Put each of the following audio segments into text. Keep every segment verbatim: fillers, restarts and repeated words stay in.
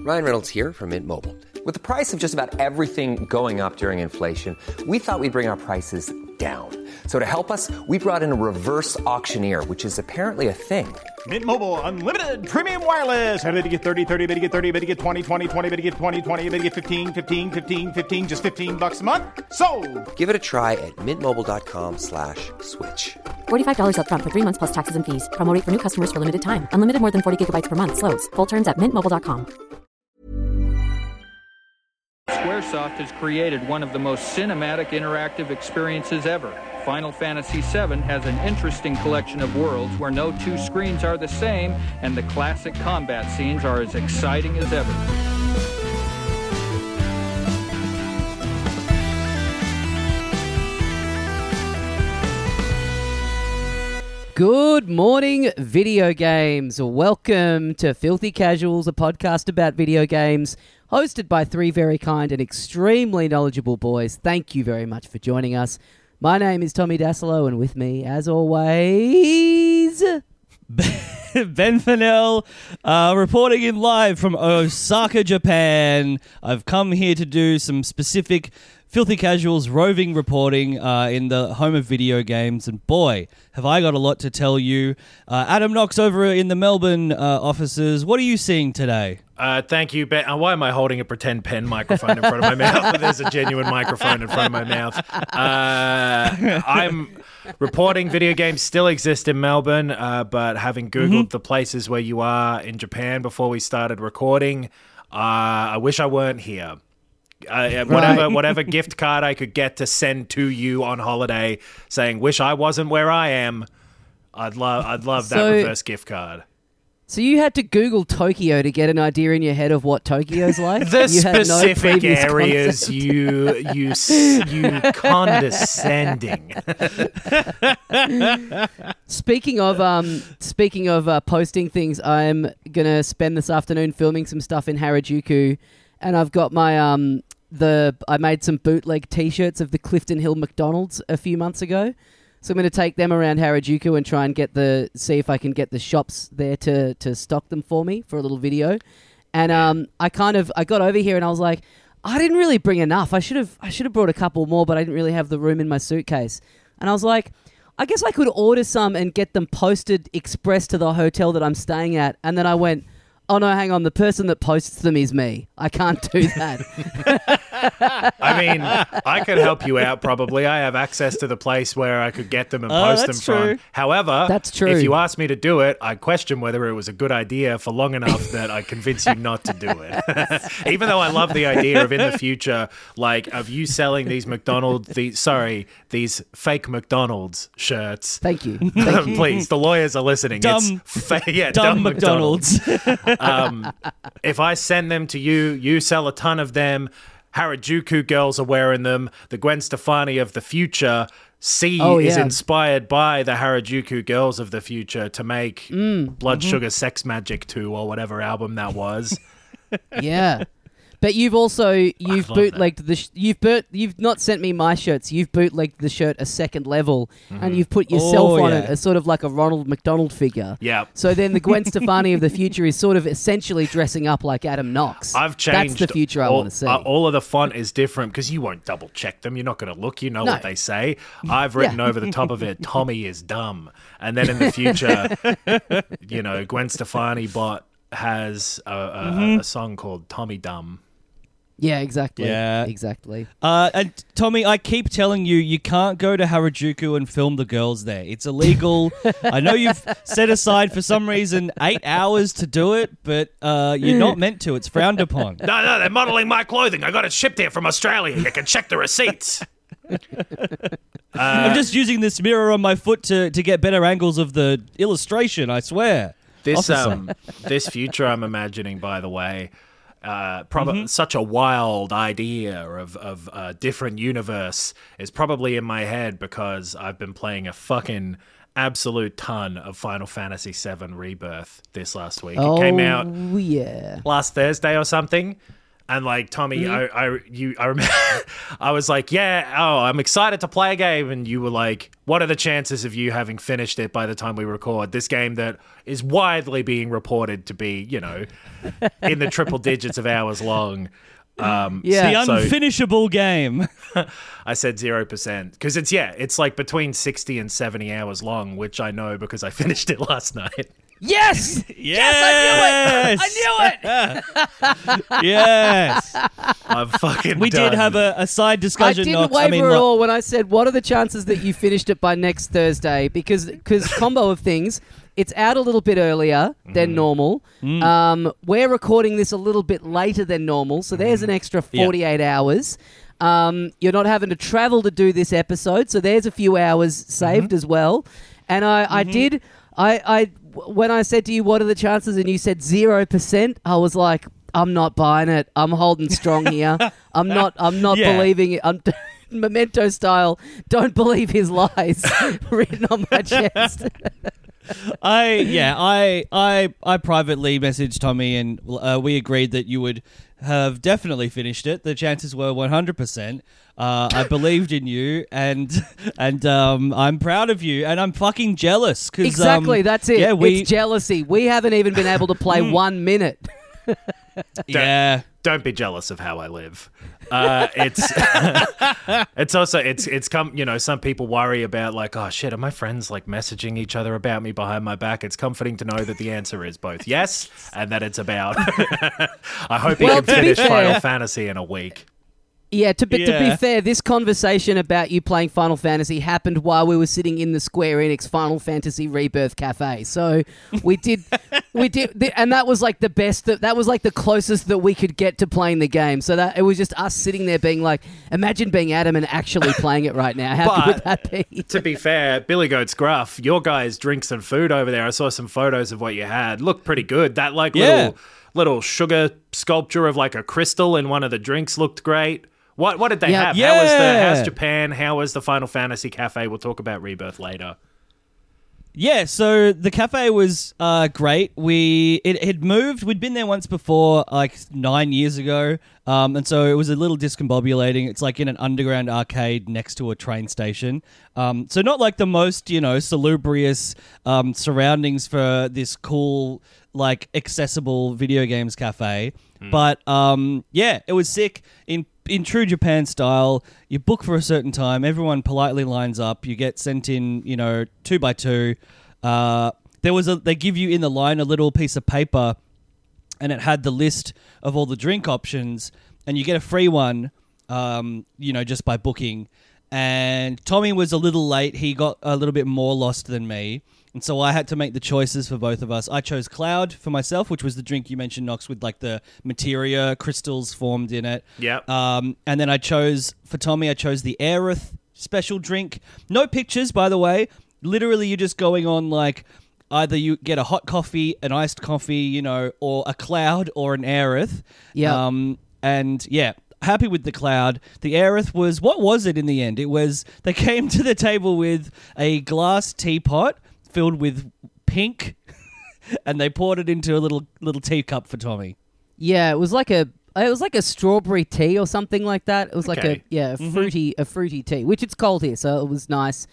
Ryan Reynolds here from Mint Mobile. With the price of just about everything going up during inflation, we thought we'd bring our prices down. So to help us, we brought in a reverse auctioneer, which is apparently a thing. Mint Mobile Unlimited Premium Wireless. How to get thirty, thirty, how to get thirty, how to get twenty, twenty, twenty, how to get twenty, twenty, how to get fifteen, fifteen, fifteen, fifteen, just fifteen bucks a month? Sold! Give it a try at mintmobile.com slash switch. forty-five dollars up front for three months plus taxes and fees. Promo rate for new customers for limited time. Unlimited more than forty gigabytes per month. Slows full terms at mint mobile dot com. Squaresoft has created one of the most cinematic interactive experiences ever. Final Fantasy seven has an interesting collection of worlds where no two screens are the same, and the classic combat scenes are as exciting as ever. Good morning, video games. Welcome to Filthy Casuals, a podcast about video games, hosted by three very kind and extremely knowledgeable boys. Thank you very much for joining us. My name is Tommy Dasilo, and with me, as always, Ben Fennell, uh, reporting in live from Osaka, Japan. I've come here to do some specific Filthy Casuals roving reporting uh, in the home of video games, and boy, have I got a lot to tell you. Uh, Adam Knox over in the Melbourne uh, offices, what are you seeing today? Uh, thank you, Ben. Uh, why am I holding a pretend pen microphone in front of my mouth? There's a genuine microphone in front of my mouth. Uh, I'm reporting video games still exist in Melbourne, uh, but having Googled mm-hmm. the places where you are in Japan before we started recording, uh, I wish I weren't here. Uh, whatever right. whatever gift card I could get to send to you on holiday saying, wish I wasn't where I am, I'd love I'd love that so, reverse gift card. So you had to Google Tokyo to get an idea in your head of what Tokyo's like? The you specific no areas concept. you you you condescending. Speaking of um speaking of uh, posting things, I'm going to spend this afternoon filming some stuff in Harajuku. And I've got my, um, the I made some bootleg t-shirts of the Clifton Hill McDonald's a few months ago. So I'm going to take them around Harajuku and try and get the, see if I can get the shops there to, to stock them for me for a little video. And um, I kind of, I got over here and I was like, I didn't really bring enough. I should have, I should have brought a couple more, but I didn't really have the room in my suitcase. And I was like, I guess I could order some and get them posted express to the hotel that I'm staying at. And then I went, oh no, hang on, the person that posts them is me. I can't do that. I mean, I could help you out probably. I have access to the place where I could get them and oh, post them true. from. However, that's true. If you asked me to do it, I question whether it was a good idea for long enough that I convince you not to do it. Even though I love the idea of in the future, like, of you selling these McDonald's, these, sorry, these fake McDonald's shirts. Thank you. Thank you. Please, the lawyers are listening. Dumb, it's fa- yeah, dumb, dumb McDonald's. McDonald's. um, if I send them to you, you sell a ton of them. Harajuku girls are wearing them. The Gwen Stefani of the future, C oh, yeah. is inspired by the Harajuku girls of the future to make mm. Blood mm-hmm. Sugar Sex Magic two or whatever album that was. Yeah. But you've also you've bootlegged that. the sh- you've boot you've not sent me my shirts. You've bootlegged the shirt a second level, mm-hmm. and you've put yourself oh, on yeah. it as sort of like a Ronald McDonald figure. Yeah. So then the Gwen Stefani of the future is sort of essentially dressing up like Adam Knox. I've changed. That's the future I all, want to see. Uh, all of the font is different because you won't double check them. You're not going to look. You know no. what they say. I've written yeah. over the top of it, Tommy is dumb. And then in the future, you know, Gwen Stefani bot has a, a, mm-hmm. a song called Tommy Dumb. Yeah, exactly. Yeah. Exactly. Uh, and Tommy, I keep telling you, you can't go to Harajuku and film the girls there. It's illegal. I know you've set aside, for some reason, eight hours to do it, but uh, you're not meant to. It's frowned upon. No, no, they're modeling my clothing. I got it shipped here from Australia. You can check the receipts. uh, I'm just using this mirror on my foot to, to get better angles of the illustration, I swear. This, um, this future I'm imagining, by the way, Uh, prob- mm-hmm. such a wild idea of of a different universe is probably in my head because I've been playing a fucking absolute ton of Final Fantasy seven Rebirth this last week. Oh, it came out yeah. last Thursday or something. And like Tommy, Mm-hmm. I, I, you, I remember, I was like, yeah, oh, I'm excited to play a game, and you were like, what are the chances of you having finished it by the time we record this game that is widely being reported to be, you know, in the triple digits of hours long? Um, Yeah. The so unfinishable game. I said zero percent because it's yeah, it's like between sixty and seventy hours long, which I know because I finished it last night. Yes! Yes! I knew it! I knew it! Yes. I'm fucking. We done. did have a, a side I discussion. didn't Knox. waver I mean, at like- all when I said, what are the chances that you finished it by next Thursday? Because because combo of things, it's out a little bit earlier than Mm-hmm. normal. Mm. Um, we're recording this a little bit later than normal, so there's an extra Yeah. forty-eight hours. Um, you're not having to travel to do this episode, so there's a few hours saved Mm-hmm. as well. And I, I did, I, I, when I said to you, what are the chances, and you said zero percent, I was like, I'm not buying it. I'm holding strong here. I'm not. I'm not Yeah. believing it. I'm Memento style. Don't believe his lies written on my chest. I yeah, I I I privately messaged Tommy, and uh, we agreed that you would have definitely finished it. The chances were one hundred percent. Uh, I believed in you, and and um, I'm proud of you, and I'm fucking jealous. Cause, Exactly. um, that's it. Yeah, we it's jealousy. We haven't even been able to play one minute. yeah. Don't be jealous of how I live. Uh, it's it's also it's it's come you know some people worry about like, oh shit, are my friends like messaging each other about me behind my back? It's comforting to know that the answer is both yes and that it's about. I hope you Well, can to be finish fair- Final Fantasy in a week. Yeah, to be, to Yeah. be fair, this conversation about you playing Final Fantasy happened while we were sitting in the Square Enix Final Fantasy Rebirth Cafe. So we did, we did, th- and that was like the best. That, that was like the closest that we could get to playing the game. So that it was just us sitting there being like, imagine being Adam and actually playing it right now. How good would that be? To be fair, Billy Goat's Gruff, your guys' drinks and food over there, I saw some photos of what you had. Looked pretty good. That like Yeah. little little sugar sculpture of like a crystal in one of the drinks looked great. What what did they Yeah. have? How was the Yeah. how's Japan? How was the Final Fantasy Cafe? We'll talk about Rebirth later. Yeah, so the cafe was uh, great. We it had moved. We'd been there once before, like nine years ago, um, and so it was a little discombobulating. It's like in an underground arcade next to a train station. Um, so not like the most, you know, salubrious um, surroundings for this cool, like accessible video games cafe. But um, yeah, it was sick. In in true Japan style, you book for a certain time. Everyone politely lines up. You get sent in, you know, two by two. Uh, there was a. They give you in the line a little piece of paper, and it had the list of all the drink options, and you get a free one. Um, you know, just by booking. And Tommy was a little late. He got a little bit more lost than me. And so I had to make the choices for both of us. I chose Cloud for myself, which was the drink you mentioned, Knox, with like the materia crystals formed in it. Yep. Um, and then I chose, for Tommy, I chose the Aerith special drink. No pictures, by the way. Literally, you're just going on like either you get a hot coffee, an iced coffee, you know, or a Cloud or an Aerith. Yeah. Um, and yeah. Happy with the Cloud. The Aerith was, what was it in the end? It was, they came to the table with a glass teapot filled with pink, and they poured it into a little little teacup for Tommy. Yeah, it was like a. It was like a strawberry tea or something like that. It was like Okay. a yeah, a fruity a fruity tea, which it's cold here, so it was nice.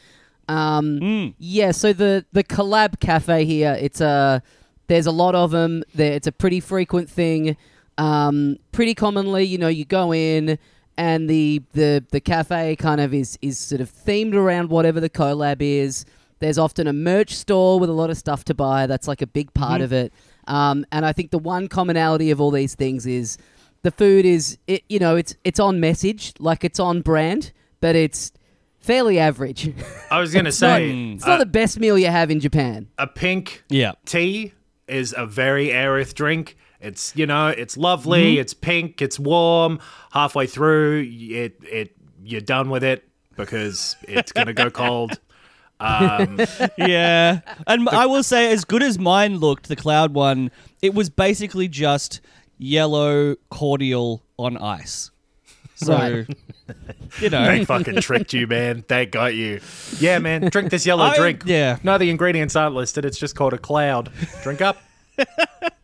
Um, Yeah, so the the collab cafe here, it's a there's a lot of them. There, it's a pretty frequent thing. Um, pretty commonly, you know, you go in and the the the cafe kind of is is sort of themed around whatever the collab is. There's often a merch store with a lot of stuff to buy. That's like a big part of it. Um, and I think the one commonality of all these things is the food is, it, you know, it's it's on message, like it's on brand, but it's fairly average. I was gonna It's not- say it's not the best meal you have in Japan. a pink Yeah. tea is a very Aerith drink. It's you know it's lovely. It's pink. It's warm. Halfway through, it it you're done with it because it's gonna go cold. Um, Yeah. And I will say, as good as mine looked, the Cloud one, it was basically just yellow cordial on ice. So, Right. you know. they fucking tricked you, man. They got you. Yeah, man. Drink this yellow I- drink. yeah. No, the ingredients aren't listed. It's just called a cloud. Drink up. But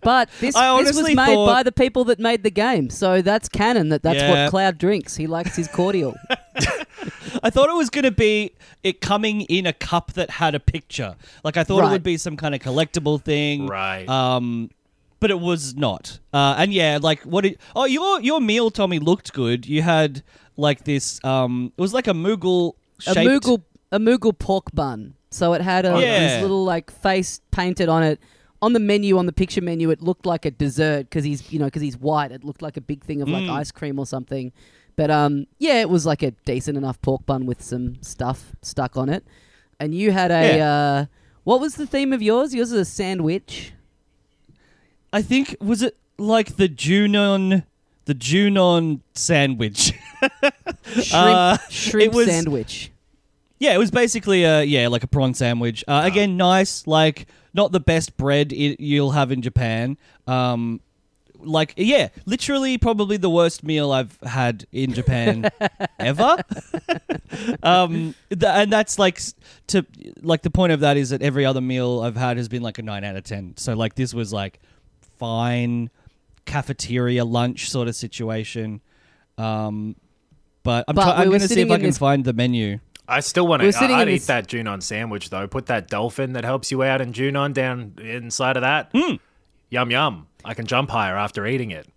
But this, I this was honestly made thought- by the people that made the game, so that's canon. That that's Yeah. what Cloud drinks. He likes his cordial. I thought it was going to be it coming in a cup that had a picture. Like I thought Right. it would be some kind of collectible thing. Right. Um, but it was not. Uh, and yeah, like what? It, oh, your your meal, Tommy, looked good. You had like this. Um, it was like a Moogle a shaped. Moogle, a Moogle pork bun. So it had a, Yeah. this little like face painted on it. On the menu, on the picture menu, it looked like a dessert because he's, you know, because he's white. It looked like a big thing of like Mm. ice cream or something. But um, yeah, it was like a decent enough pork bun with some stuff stuck on it. And you had a Yeah. uh, what was the theme of yours? Yours was a sandwich. I think was it like the Junon, the Junon sandwich. Shrimp, Uh, shrimp it was- sandwich. Yeah, it was basically a yeah, like a prawn sandwich. Uh, again, nice, like not the best bread I- you'll have in Japan. Um, like yeah, literally probably the worst meal I've had in Japan ever. um, th- and that's like s- to like the point of that is that every other meal I've had has been like a nine out of ten. So like this was like fine cafeteria lunch sort of situation. Um, but I'm, But try- we I'm were going to see sitting if I in can this- find the menu. I still want We're to. sitting I'd in eat this- that Junon sandwich though. Put that dolphin that helps you out in Junon down inside of that. Mm. Yum yum. I can jump higher after eating it.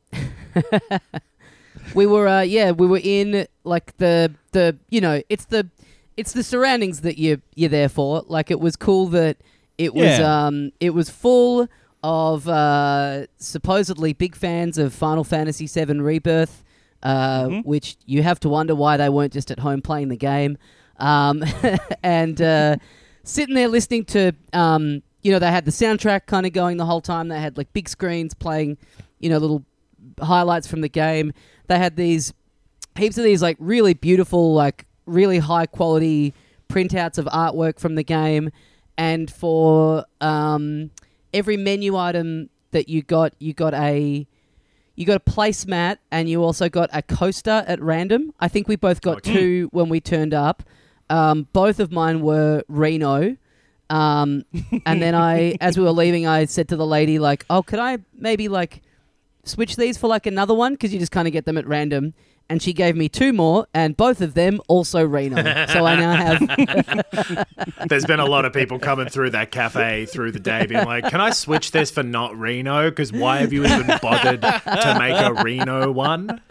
We were, uh, yeah, we were in like the the you know, it's the it's the surroundings that you you're there for. Like it was cool that it was Yeah. um it was full of uh, supposedly big fans of Final Fantasy seven Rebirth, uh, Mhm. which you have to wonder why they weren't just at home playing the game, um, and uh, sitting there listening to um, you know, they had the soundtrack kind of going the whole time. They had like big screens playing, you know, little highlights from the game. They had these heaps of these like really beautiful, like really high quality printouts of artwork from the game, and for um, every menu item that you got, you got a you got a placemat, and you also got a coaster at random. I think we both got Okay. two when we turned up. Um, both of mine were Reno. Um, and then I, as we were leaving, I said to the lady, like, oh, could I maybe like switch these for like another one? Because you just kind of get them at random. And she gave me two more, and both of them also Reno. So I now have... There's been a lot of people coming through that cafe through the day being like, can I switch this for not Reno? Because why have you even bothered to make a Reno one?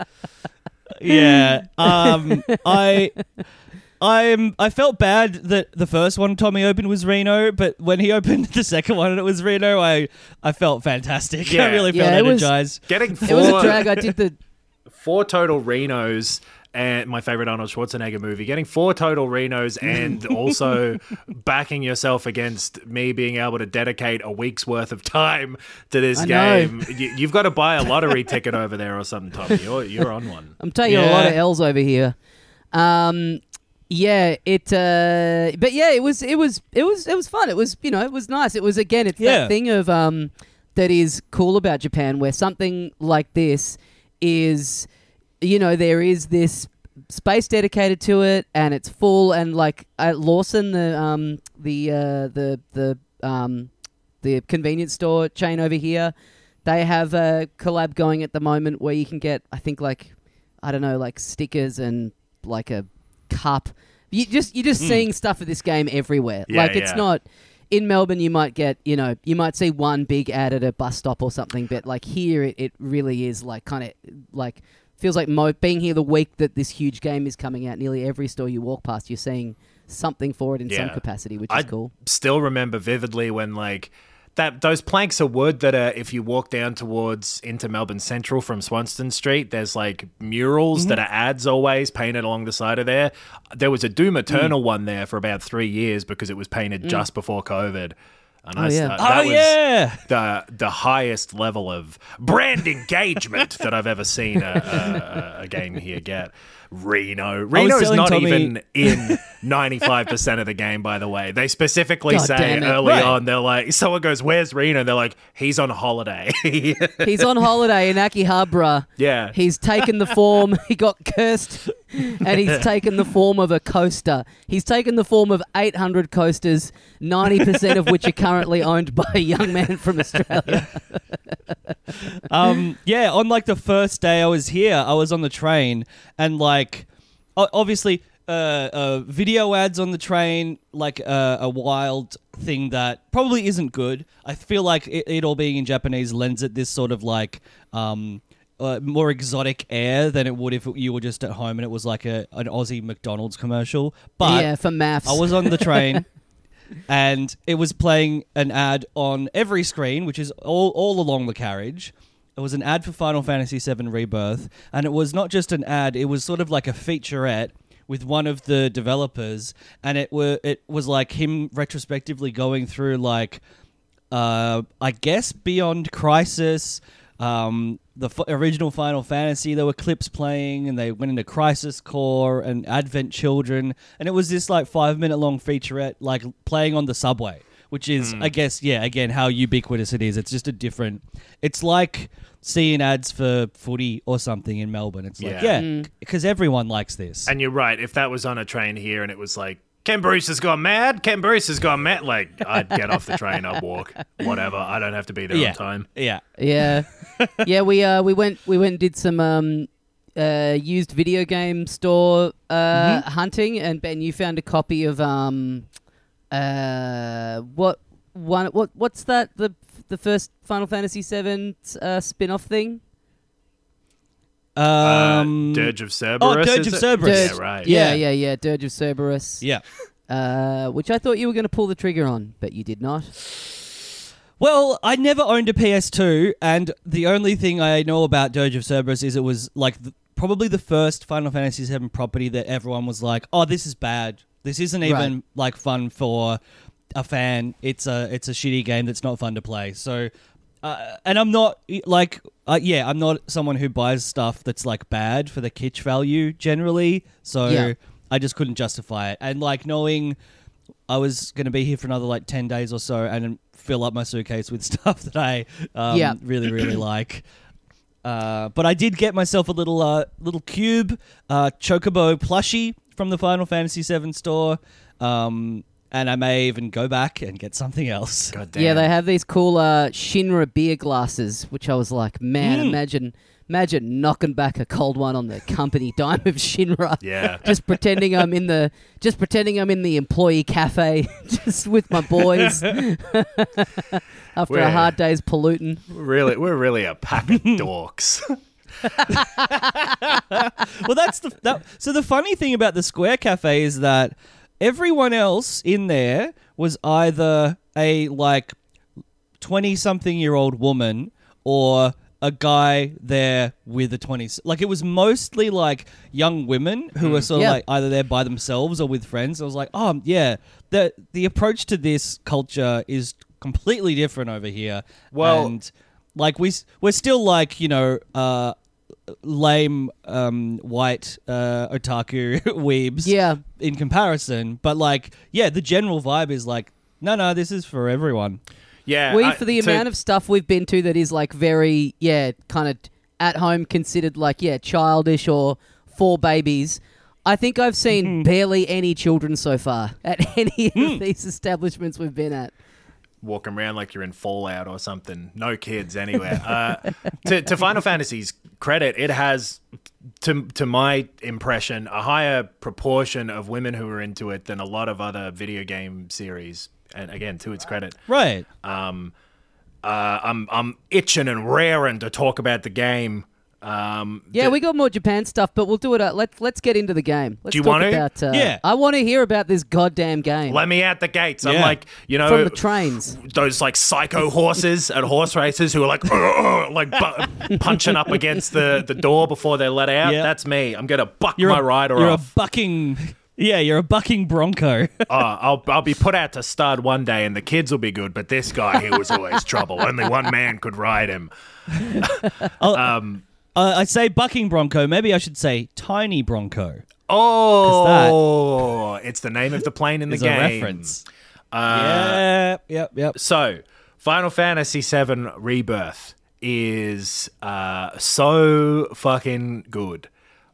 Yeah. Um, I, I'm. I felt bad that the first one Tommy opened was Reno, but when he opened the second one and it was Reno, I, I felt fantastic. Yeah. I really Yeah, felt it was- energized. Getting It was a four, drag. I did the... four total Renos and my favorite Arnold Schwarzenegger movie. Getting four total Renos and also backing yourself against me being able to dedicate a week's worth of time to this I know. game. You, you've got to buy a lottery ticket over there or something, Tommy. You're, you're on one. I'm taking a lot of Yeah. L's over here. Um, yeah, it. Uh, but yeah, it was. It was. It was. It was fun. It was. You know, it was nice. It was again. It's Yeah. that thing of um, that is cool about Japan, where something like this is, you know, there is this space dedicated to it, and it's full. And like at Lawson, the um, the uh, the the um, the convenience store chain over here, they have a collab going at the moment where you can get, I think, like, I don't know, like stickers and like a cup. You just you're just seeing stuff of this game everywhere. Yeah, like it's yeah. not in Melbourne. You might get, you know, you might see one big ad at a bus stop or something, but like here, it, it really is like kind of like feels like mo- being here the week that this huge game is coming out. Nearly every store you walk past, you're seeing something for it in some Yeah. capacity, which I is cool. still remember vividly when like that those planks of wood that are, if you walk down towards into Melbourne Central from Swanston Street, there's like murals that are ads always painted along the side of there. There was a Doom Eternal one there for about three years because it was painted just before COVID. And Oh, I, yeah. that Oh, was yeah. the the highest level of brand engagement that I've ever seen a, a, a game here get. Reno. Reno is telling not Tommy- even in ninety-five percent of the game, by the way. They specifically God say damn it. early Right. on, they're like, someone goes, where's Reno? They're like, he's on holiday. He's on holiday in Akihabara. Yeah. He's taken the form. He got cursed. and he's taken the form of a coaster. He's taken the form of eight hundred coasters, ninety percent of which are currently owned by a young man from Australia. um, yeah, on like the first day I was here, I was on the train, and like, o- obviously, uh, uh, video ads on the train, like uh, a wild thing that probably isn't good. I feel like it, it all being in Japanese lends it this sort of like um, uh, more exotic air than it would if you were just at home and it was like a an Aussie McDonald's commercial. But yeah, for maths. I was on the train. And it was playing an ad on every screen, which is all, all along the carriage. It was an ad for Final Fantasy seven Rebirth. And it was not just an ad, it was sort of like a featurette with one of the developers. And it were it was like him retrospectively going through like, uh, I guess, Beyond Crisis, um, the f- original Final Fantasy. There were clips playing, and they went into Crisis Core and Advent Children, and it was this like five minute long featurette, like playing on the subway, which is, I guess, yeah, again, how ubiquitous it is. It's just a different. It's like seeing ads for footy or something in Melbourne. It's like, Yeah. yeah, because everyone likes this. And you're right. If that was on a train here and it was like, Ken Bruce has gone mad, Ken Bruce has gone mad, like, I'd get off the train, I'd walk, whatever. I don't have to be there yeah, on time. yeah. Yeah, yeah. We uh we went we went and did some um uh used video game store uh hunting, and Ben, you found a copy of um uh what one what what's that the the first Final Fantasy seven uh spin-off thing? Um, uh, Dirge of Cerberus. Oh, Dirge is of it? Cerberus. Yeah, right. Yeah, Yeah. yeah, yeah. Dirge of Cerberus. Yeah. Uh, which I thought you were going to pull the trigger on, but you did not. Well, I never owned a P S two, and the only thing I know about Dirge of Cerberus is it was like the, probably the first Final Fantasy seven property that everyone was like, "Oh, this is bad. This isn't even Right. like fun for a fan. It's a it's a shitty game that's not fun to play." So, uh, and I'm not like, uh, yeah, I'm not someone who buys stuff that's like bad for the kitsch value generally. So Yeah. I just couldn't justify it, and like knowing I was going to be here for another like ten days or so and fill up my suitcase with stuff that I um, Yeah. really, really like. Uh, but I did get myself a little uh, little cube uh, Chocobo plushie from the Final Fantasy seven store. Um, and I may even go back and get something else. God damn. Yeah, they have these cool uh, Shinra beer glasses, which I was like, man, Mm. imagine imagine knocking back a cold one on the company dime of Shinra. Yeah. Just pretending I'm in the just pretending I'm in the employee cafe just with my boys after We're- a hard day's polluting. We're really, we're really a pack of dorks. Well, that's the that, so the funny thing about the Square Cafe is that everyone else in there was either a like twenty-something-year-old woman or a guy there with a twenty. Like it was mostly like young women who were sort of Yeah. like either there by themselves or with friends. I was like, oh yeah, the the approach to this culture is completely different over here. Well- and like we s- we're still like you know. Uh, lame um white uh otaku weebs Yeah. in comparison, but like yeah the general vibe is like no no this is for everyone. Yeah. We I- for the to- amount of stuff we've been to that is like very yeah kind of at home considered like yeah childish or for babies. I think I've seen barely any children so far at any of these establishments we've been at. walking around like you're in Fallout or something. No kids anywhere. Uh, to, to Final Fantasy's credit, it has, to to my impression, a higher proportion of women who are into it than a lot of other video game series. And again, to its credit, Right. um, uh, I'm I'm itching and raring to talk about the game. Um, Yeah, th- we got more Japan stuff, but we'll do it. Uh, let's let's get into the game. Let's Do you talk want to? about. Uh, Yeah. I want to hear about this goddamn game let me out the gates. I'm Yeah. like, you know, from the trains. those like psycho horses at horse races who are like, "Ugh," like bu- punching up against the, the door before they're let out. Yeah. That's me. I'm gonna buck You're my a, rider you're off. a bucking yeah you're a bucking bronco. Oh, I'll I'll be put out to stud one day, and the kids will be good. But this guy, he was always trouble. Only one man could ride him. um. uh, I say bucking bronco, maybe I should say tiny bronco Oh, it's the name of the plane in the is a game. reference. Uh, yeah yep yep So, Final Fantasy seven Rebirth is uh, so fucking good.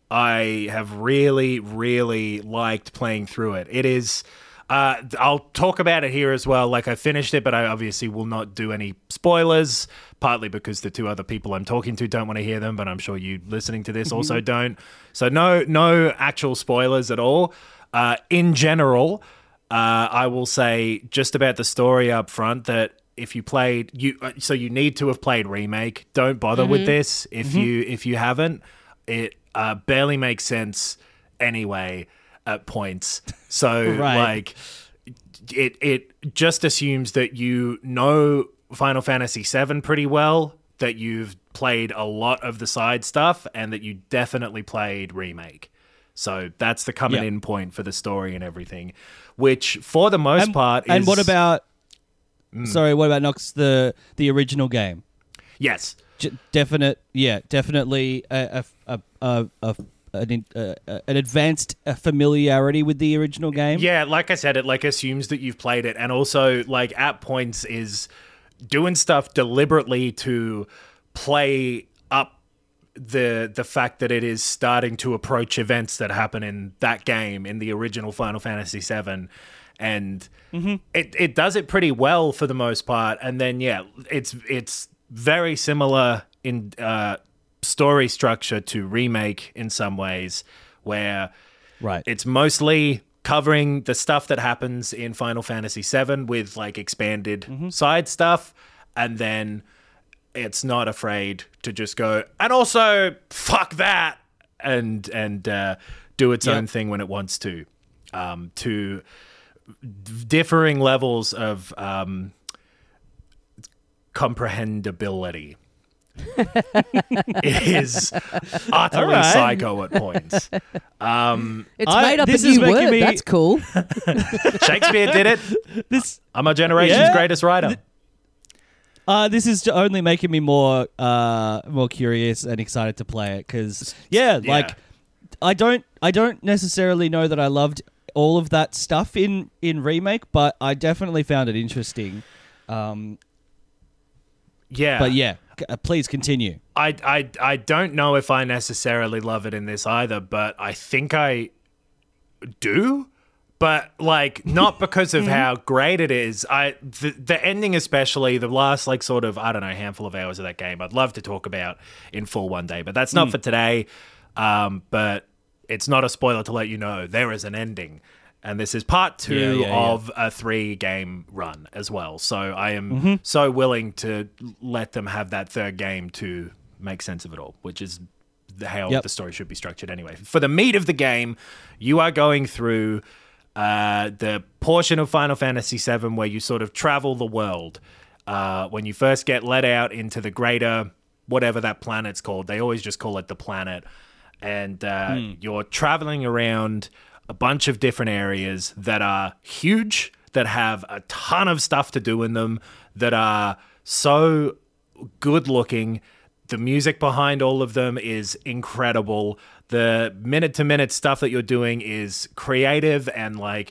I have really, really liked playing through it. It is... Uh, I'll talk about it here as well. Like, I finished it, but I obviously will not do any spoilers, partly because the two other people I'm talking to don't want to hear them, but I'm sure you listening to this also don't. So no no actual spoilers at all. Uh, in general, uh, I will say just about the story up front that if you played... you, uh, so you need to have played Remake. Don't bother mm-hmm. with this if mm-hmm. you if you haven't. It uh, barely makes sense anyway. At points. So right. like it it just assumes that you know Final Fantasy seven pretty well, that you've played a lot of the side stuff, and that you definitely played Remake. So that's the coming yep. in point for the story and everything, which for the most and, part is... And what about mm. sorry, what about Nox, the the original game? Yes. J- definite yeah, definitely a a a, a An, uh, an advanced uh, familiarity with the original game. Yeah, like I said, it like assumes that you've played it, and also like at points is doing stuff deliberately to play up the the fact that it is starting to approach events that happen in that game in the original Final Fantasy seven, and mm-hmm. it it does it pretty well for the most part. And then yeah, it's it's very similar in. Uh, story structure to Remake in some ways, where right. it's mostly covering the stuff that happens in Final Fantasy seven with like expanded mm-hmm. side stuff, and then it's not afraid to just go and also fuck that and and uh, do its yep. own thing when it wants to, um, to differing levels of um, comprehensibility. It is utterly right. psycho at points. Um, it's I, made up a this new word. Me... That's cool. Shakespeare did it. This, I'm a generation's yeah. greatest writer. Uh, this is only making me more uh, more curious and excited to play it because yeah, yeah, like I don't I don't necessarily know that I loved all of that stuff in, in Remake, but I definitely found it interesting. Um, yeah, but yeah. Please continue. I, I, I don't know if I necessarily love it in this either, but I think I do. But, like, not because of how great it is. I the, the ending especially, the last, like, sort of, I don't know, handful of hours of that game, I'd love to talk about in full one day. But that's not mm. for today. Um, but it's not a spoiler to let you know there is an ending. And this is part two yeah, yeah, of yeah. a three-game run as well. So I am mm-hmm. so willing to let them have that third game to make sense of it all, which is how yep. the story should be structured anyway. For the meat of the game, you are going through uh, the portion of Final Fantasy seven where you sort of travel the world. Uh, when you first get let out into the greater, whatever that planet's called, they always just call it the planet. And uh, mm. you're traveling around a bunch of different areas that are huge, that have a ton of stuff to do in them, that are so good looking. The music behind all of them is incredible. The minute to minute stuff that you're doing is creative and like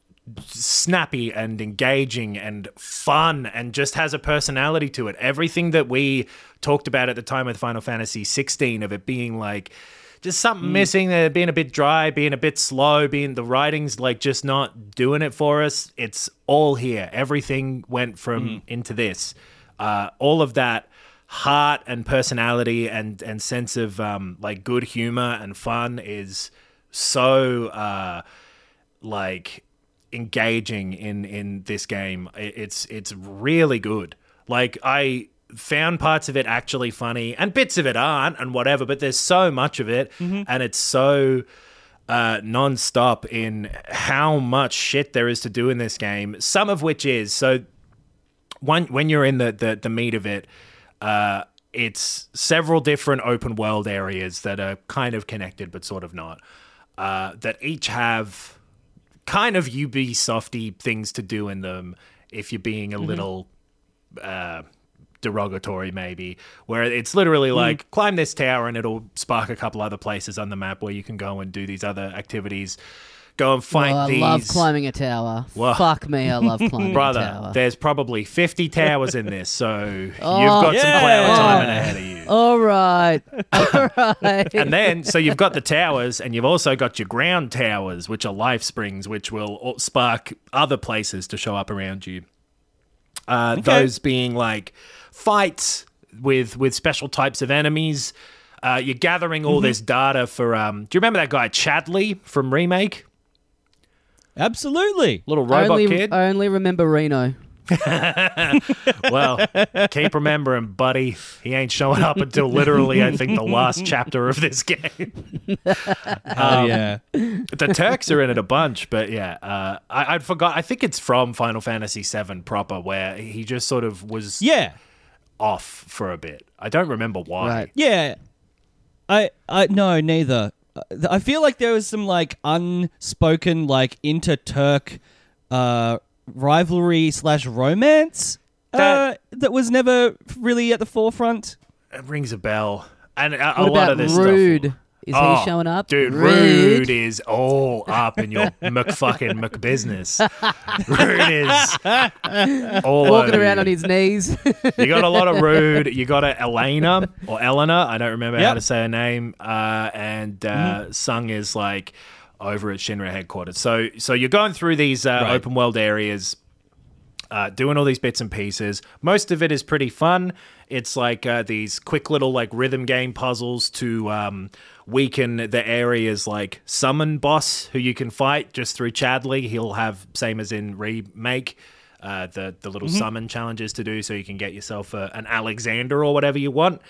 snappy and engaging and fun and just has a personality to it. Everything that we talked about at the time with Final Fantasy sixteen of it being like just something mm. missing there, being a bit dry, being a bit slow, being the writing's like just not doing it for us. It's all here. Everything went from mm. into this. Uh, all of that heart and personality and, and sense of um, like good humor and fun is so uh, like engaging in, in this game. It's, it's really good. Like I found parts of it actually funny and bits of it aren't and whatever, but there's so much of it mm-hmm. and it's so uh, non-stop in how much shit there is to do in this game, some of which is, so one, when you're in the, the, the meat of it, uh, it's several different open world areas that are kind of connected but sort of not, uh, that each have kind of Ubisofty things to do in them if you're being a mm-hmm. little... Uh, derogatory maybe, where it's literally like mm. climb this tower and it'll spark a couple other places on the map where you can go and do these other activities. go and fight Oh, I these. love climbing a tower. Well- Fuck me, I love climbing a Brother, tower. there's probably fifty towers in this, so you've Oh, got some yeah. clown timing ahead of you. All right. All right. And then, so you've got the towers, and you've also got your ground towers, which are life springs, which will spark other places to show up around you. Uh, Those being like fights with with special types of enemies. Uh, you're gathering all Mm-hmm. this data for. Um, do you remember that guy Chadley from Remake? Absolutely. Little I robot only, kid. I only remember Reno. Well, keep remembering, buddy. He ain't showing up until literally, I think, the last chapter of this game. Oh, yeah. The Turks are in it a bunch, but yeah, uh, I, I'd forgot. I think it's from Final Fantasy seven proper, where he just sort of was Yeah. off for a bit. I don't remember why. Right. Yeah. I I no, neither. Uh, I feel like there was some like unspoken like inter-Turk uh, rivalry slash romance uh, That- that was never really at the forefront. It rings a bell, and a, a What lot about of this Rude? stuff. Is Oh, he showing up? Dude, Rude is all up in your McFucking McBusiness. Rude is all Walking over around you. on his knees. You got a lot of Rude. You got a Elena or Elena. I don't remember how Yep. to say her name. Uh, and uh, Sung is like over at Shinra headquarters. So, so you're going through these uh, Right. open world areas. Uh, doing all these bits and pieces. Most of it is pretty fun. It's like uh, these quick little like rhythm game puzzles to um, weaken the area's like summon boss who you can fight just through Chadley. He'll have, same as in Remake, uh, the, the little summon challenges to do so you can get yourself a, an Alexander or whatever you want.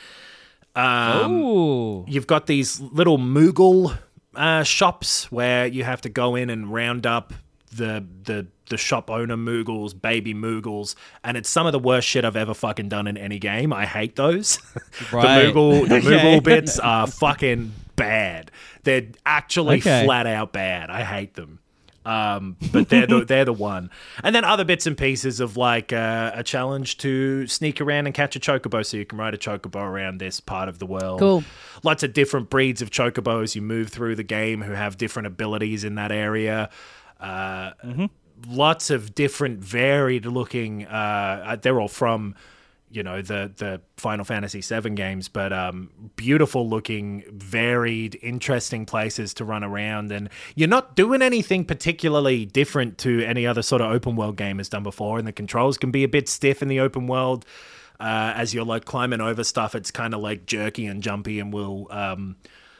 Um, Ooh. You've got these little Moogle uh, shops where you have to go in and round up the the the shop owner Moogles, baby Moogles, and it's some of the worst shit I've ever fucking done in any game. I hate those. Right. the Moogle the Okay. Moogle bits are fucking bad. They're actually Okay. flat out bad. I hate them. Um, but they're the they're the one. And then other bits and pieces of like uh, a challenge to sneak around and catch a chocobo, so you can ride a chocobo around this part of the world. Cool. Lots of different breeds of chocobos you move through the game who have different abilities in that area. Uh, Lots of different, varied looking. Uh, they're all from, you know, the the Final Fantasy seven games, but um, beautiful looking, varied, interesting places to run around, and you're not doing anything particularly different to any other sort of open world game has done before. And the controls can be a bit stiff in the open world. Uh, as you're like climbing over stuff, it's kind of like jerky and jumpy, and will um,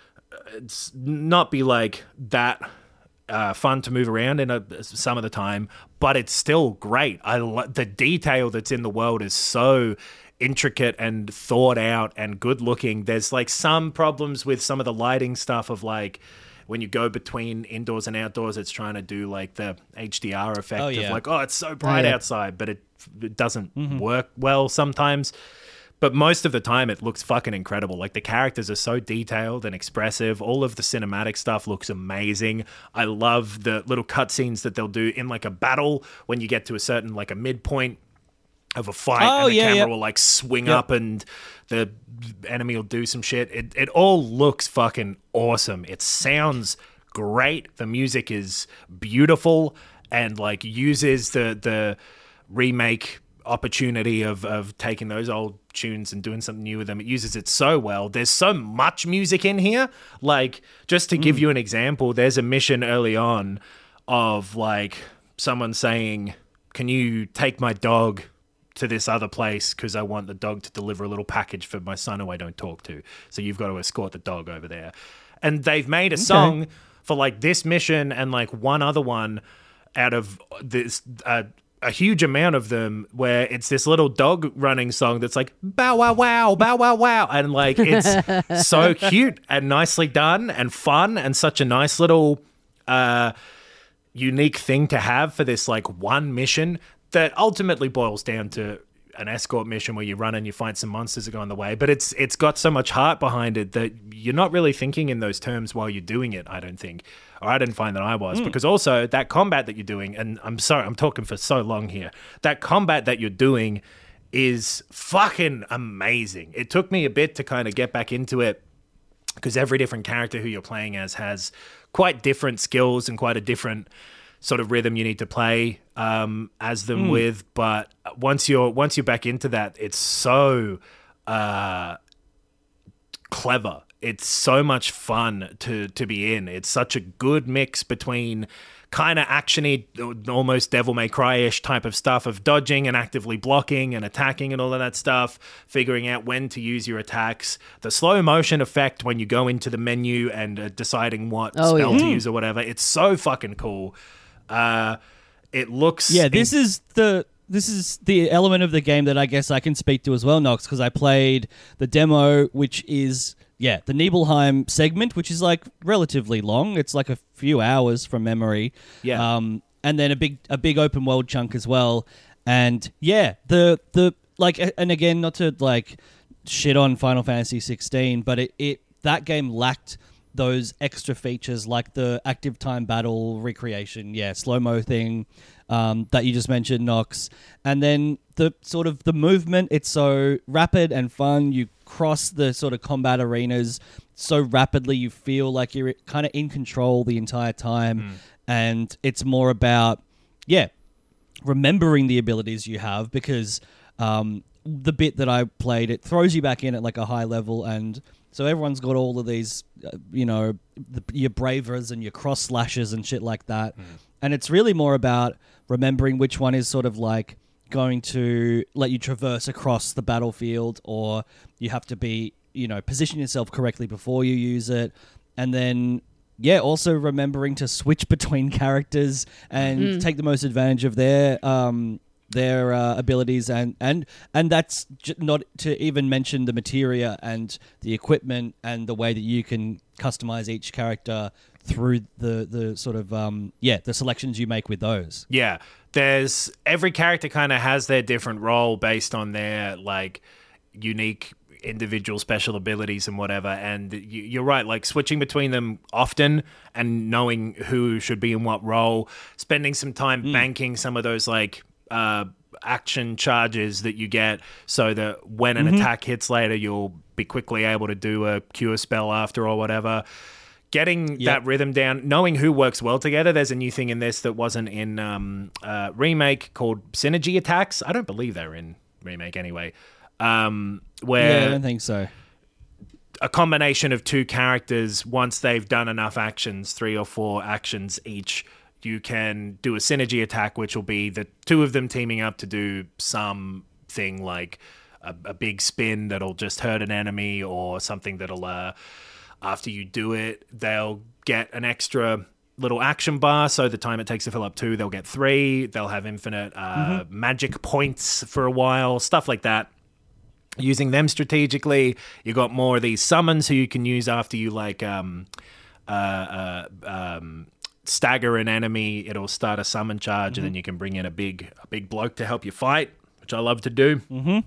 it's not be like that. Uh, fun to move around in a, some of the time, but it's still great. I lo- the detail that's in the world is so intricate and thought out and good looking. There's like some problems with some of the lighting stuff of like when you go between indoors and outdoors, it's trying to do like the H D R effect Oh, of yeah. like, oh, it's so bright yeah. outside, but it, it doesn't work well sometimes. But most of the time, it looks fucking incredible. Like, the characters are so detailed and expressive. All of the cinematic stuff looks amazing. I love the little cutscenes that they'll do in, like, a battle when you get to a certain, like, a midpoint of a fight. Oh, and the yeah, camera yeah. will, like, swing Yep. up and the enemy will do some shit. It, it all looks fucking awesome. It sounds great. The music is beautiful and, like, uses the the remake opportunity of of taking those old tunes and doing something new with them. It uses it so well. There's so much music in here. Like, just to give you an example, there's a mission early on of like someone saying, can you take my dog to this other place because I want the dog to deliver a little package for my son who I don't talk to. So you've got to escort the dog over there. And they've made a song for like this mission and like one other one out of this uh, a huge amount of them where it's this little dog running song that's like bow wow wow bow wow wow, and like it's so cute and nicely done and fun and such a nice little uh unique thing to have for this like one mission that ultimately boils down to an escort mission where you run and you find some monsters that go on the way. But it's it's got so much heart behind it that you're not really thinking in those terms while you're doing it, I don't think. Or I didn't find that I was. Because also that combat that you're doing, and I'm sorry, I'm talking for so long here, that combat that you're doing is fucking amazing. It took me a bit to kind of get back into it because every different character who you're playing as has quite different skills and quite a different sort of rhythm you need to play um, as them Mm. with. But once you're once you're back into that, it's so uh, clever. It's so much fun to to be in. It's such a good mix between kind of actiony, almost Devil May Cry-ish type of stuff of dodging and actively blocking and attacking and all of that stuff, figuring out when to use your attacks, the slow motion effect when you go into the menu and uh, deciding what Oh, spell yeah. to use or whatever. It's so fucking cool. Uh, it looks... Yeah, this is the this is the element of the game that I guess I can speak to as well, Nox, because I played the demo, which is yeah the Nibelheim segment, which is like relatively long. It's like a few hours from memory. Yeah. Um, and then a big a big open world chunk as well. And yeah, the the like, and again, not to like shit on Final Fantasy sixteen, but it, it that game lacked those extra features like the active time battle recreation, yeah, slow-mo thing um, that you just mentioned, Nox. And then the sort of the movement, it's so rapid and fun. You cross the sort of combat arenas so rapidly, you feel like you're kind of in control the entire time. Mm. And it's more about, yeah, remembering the abilities you have, because um, the bit that I played, it throws you back in at like a high level, and so everyone's got all of these, uh, you know, the, your bravers and your cross slashes and shit like that. Mm. And it's really more about remembering which one is sort of like going to let you traverse across the battlefield, or you have to be, you know, position yourself correctly before you use it. And then, yeah, also remembering to switch between characters and mm. take the most advantage of their um, their uh, abilities, and and and that's j- not to even mention the materia and the equipment and the way that you can customize each character through the the sort of um yeah the selections you make with those. Yeah, there's every character kind of has their different role based on their like unique individual special abilities and whatever, and you, you're right, like switching between them often and knowing who should be in what role, spending some time mm. banking some of those like uh action charges that you get so that when an mm-hmm. attack hits later, you'll be quickly able to do a cure spell after or whatever. Getting yep. that rhythm down, knowing who works well together. There's a new thing in this that wasn't in um, uh, Remake called synergy attacks. I don't believe they're in Remake anyway. Um, where yeah, I don't think so. A combination of two characters, once they've done enough actions, three or four actions each, you can do a synergy attack, which will be the two of them teaming up to do something like a, a big spin that'll just hurt an enemy, or something that'll, uh, after you do it, they'll get an extra little action bar. So the time it takes to fill up two, they'll get three. They'll have infinite uh, mm-hmm. magic points for a while, stuff like that. Using them strategically, you got more of these summons who you can use after you like um, uh, uh, um, stagger an enemy. It'll start a summon charge, mm-hmm. and then you can bring in a big, a big bloke to help you fight, which I love to do. Mm-hmm.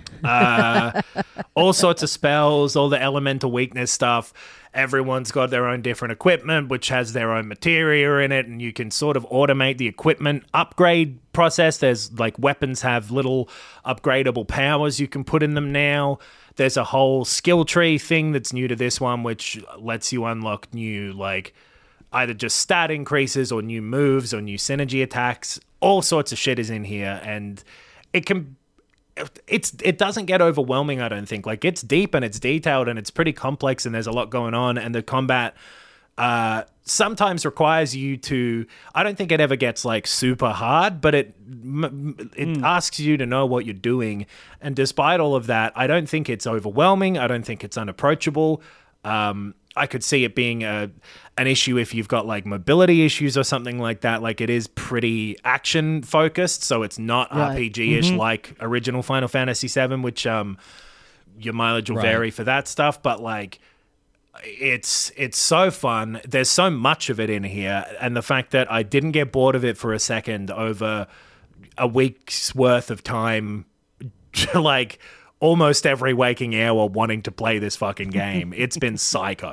uh, all sorts of spells, all the elemental weakness stuff. Everyone's got their own different equipment, which has their own materia in it, and you can sort of automate the equipment upgrade process. There's like weapons have little upgradable powers you can put in them now. There's a whole skill tree thing that's new to this one, which lets you unlock new like either just stat increases or new moves or new synergy attacks. All sorts of shit is in here, and it can it's it doesn't get overwhelming, I don't think. Like, it's deep and it's detailed and it's pretty complex, and there's a lot going on, and the combat uh sometimes requires you to, I don't think it ever gets like super hard, but it it mm. asks you to know what you're doing. And despite all of that, I don't think it's overwhelming. I don't think it's unapproachable. um I could see it being a an issue if you've got like mobility issues or something like that. Like, it is pretty action focused, so it's not right. R P G-ish mm-hmm. like original Final Fantasy seven, which um your mileage will right. vary for that stuff. But like, it's it's so fun. There's so much of it in here, and the fact that I didn't get bored of it for a second over a week's worth of time, like almost every waking hour wanting to play this fucking game. It's been psycho.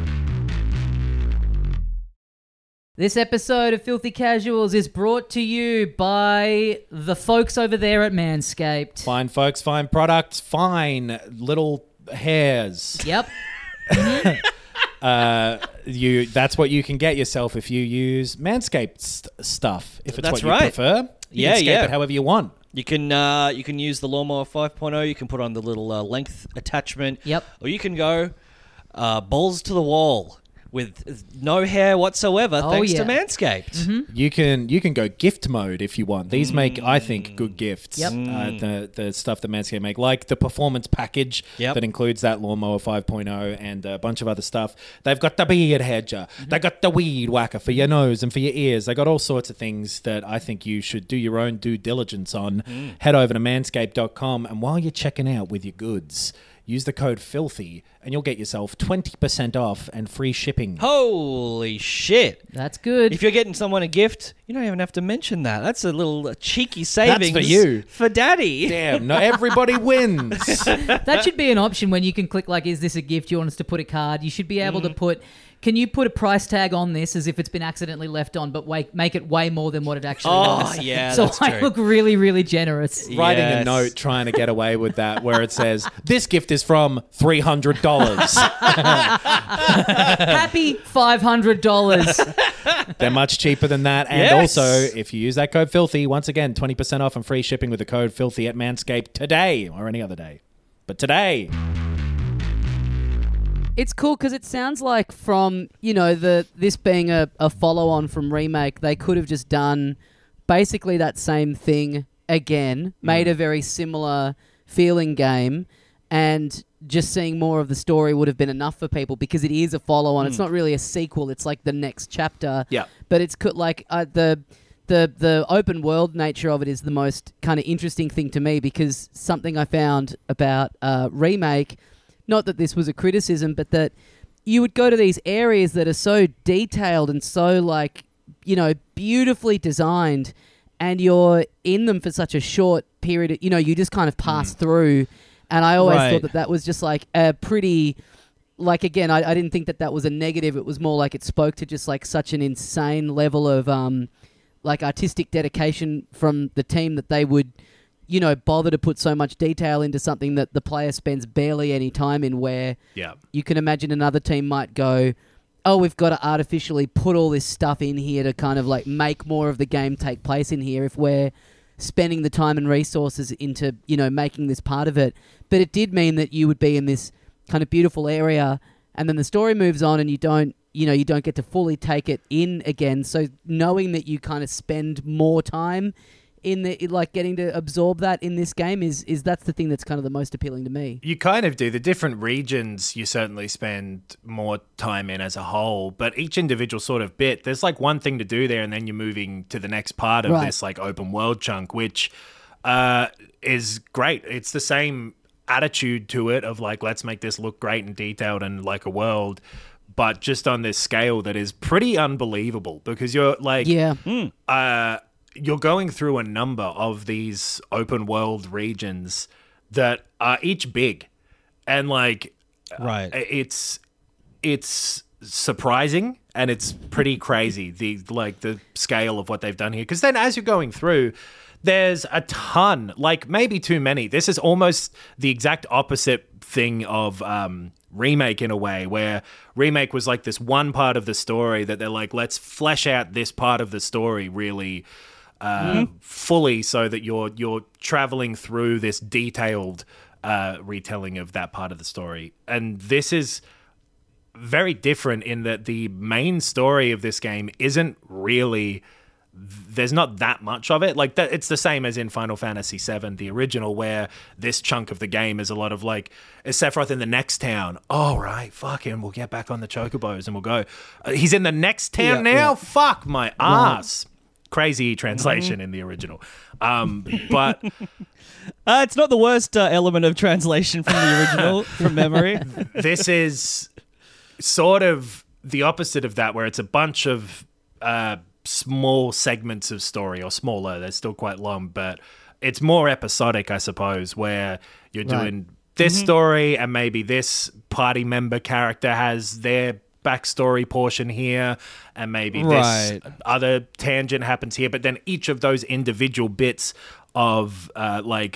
This episode of Filthy Casuals is brought to you by the folks over there at Manscaped. Fine folks, fine products, fine little hairs. Yep. uh, you that's what you can get yourself if you use Manscaped st- stuff. If it's That's what you right. prefer, you Yeah, can scape yeah. it however you want. You can uh, you can use the Lawnmower five point oh. You can put on the little uh, length attachment. Yep. Or you can go uh, balls to the wall with no hair whatsoever, Oh, thanks yeah. to Manscaped. You can you can go gift mode if you want. These make, I think, good gifts. Yep. Uh, the the stuff that Manscaped make, like the performance package Yep. that includes that Lawnmower five point oh and a bunch of other stuff. They've got the beard hedger. They got the weed whacker for your nose and for your ears. They got all sorts of things that I think you should do your own due diligence on. Head over to manscaped dot com, and while you're checking out with your goods, use the code FILTHY and you'll get yourself twenty percent off and free shipping. Holy shit. That's good. If you're getting someone a gift, you don't even have to mention that. That's a little uh, cheeky savings for you. for daddy. Damn, not everybody wins. That should be an option when you can click like, is this a gift? You want us to put a card? You should be able to put, can you put a price tag on this as if it's been accidentally left on, but wait, make it way more than what it actually Oh, was. yeah, So that's I true. look really, really generous. Writing Yes. a note trying to get away with that where it says, this gift is from three hundred dollars. Happy five hundred dollars. They're much cheaper than that. And Yes. also, if you use that code FILTHY, once again, twenty percent off and free shipping with the code FILTHY at Manscaped today or any other day. But today, It's cool because it sounds like from, you know, the this being a, a follow-on from Remake, they could have just done basically that same thing again, made a very similar feeling game, and just seeing more of the story would have been enough for people because it is a follow-on. It's not really a sequel. It's like the next chapter. Yeah. But it's co- like uh, the... The the open world nature of it is the most kind of interesting thing to me because something I found about uh, Remake, not that this was a criticism, but that you would go to these areas that are so detailed and so like, you know, beautifully designed, and you're in them for such a short period. Of, you know, you just kind of pass through. And I always Right. thought that that was just like a pretty, like, again, I, I didn't think that that was a negative. It was more like it spoke to just like such an insane level of, um, like artistic dedication from the team that they would, you know, bother to put so much detail into something that the player spends barely any time in, where yeah. you can imagine another team might go, oh, we've got to artificially put all this stuff in here to kind of like make more of the game take place in here if we're spending the time and resources into, you know, making this part of it. But it did mean that you would be in this kind of beautiful area, and then the story moves on and you don't, you know, you don't get to fully take it in again. So knowing that you kind of spend more time in the, like getting to absorb that in this game is, is that's the thing that's kind of the most appealing to me. You kind of do. The different regions you certainly spend more time in as a whole, but each individual sort of bit, there's like one thing to do there, and then you're moving to the next part of Right. this like open world chunk, which uh, is great. It's the same attitude to it of like, let's make this look great and detailed and like a world, but just on this scale that is pretty unbelievable because you're like, Yeah. uh, you're going through a number of these open world regions that are each big, and like, Right. it's it's surprising and it's pretty crazy the like the scale of what they've done here. Because then as you're going through, there's a ton, like maybe too many. This is almost the exact opposite thing of um, Remake in a way, where Remake was like this one part of the story that they're like, let's flesh out this part of the story really uh, fully so that you're you're traveling through this detailed uh, retelling of that part of the story. And this is very different in that the main story of this game isn't really, there's not that much of it. Like that, it's the same as in Final Fantasy seven, the original, where this chunk of the game is a lot of like, is Sephiroth in the next town? Oh, right, fuck him. We'll get back on the chocobos and we'll go. Uh, he's in the next town Yeah, now? yeah. Fuck my ass. Crazy translation in the original. Um, but Uh, it's not the worst uh, element of translation from the original from memory. this is sort of the opposite of that, where it's a bunch of uh, small segments of story, or smaller. They're still quite long, but it's more episodic, I suppose, where you're Right. doing this story and maybe this party member character has their backstory portion here, and maybe Right. this other tangent happens here, but then each of those individual bits of uh, like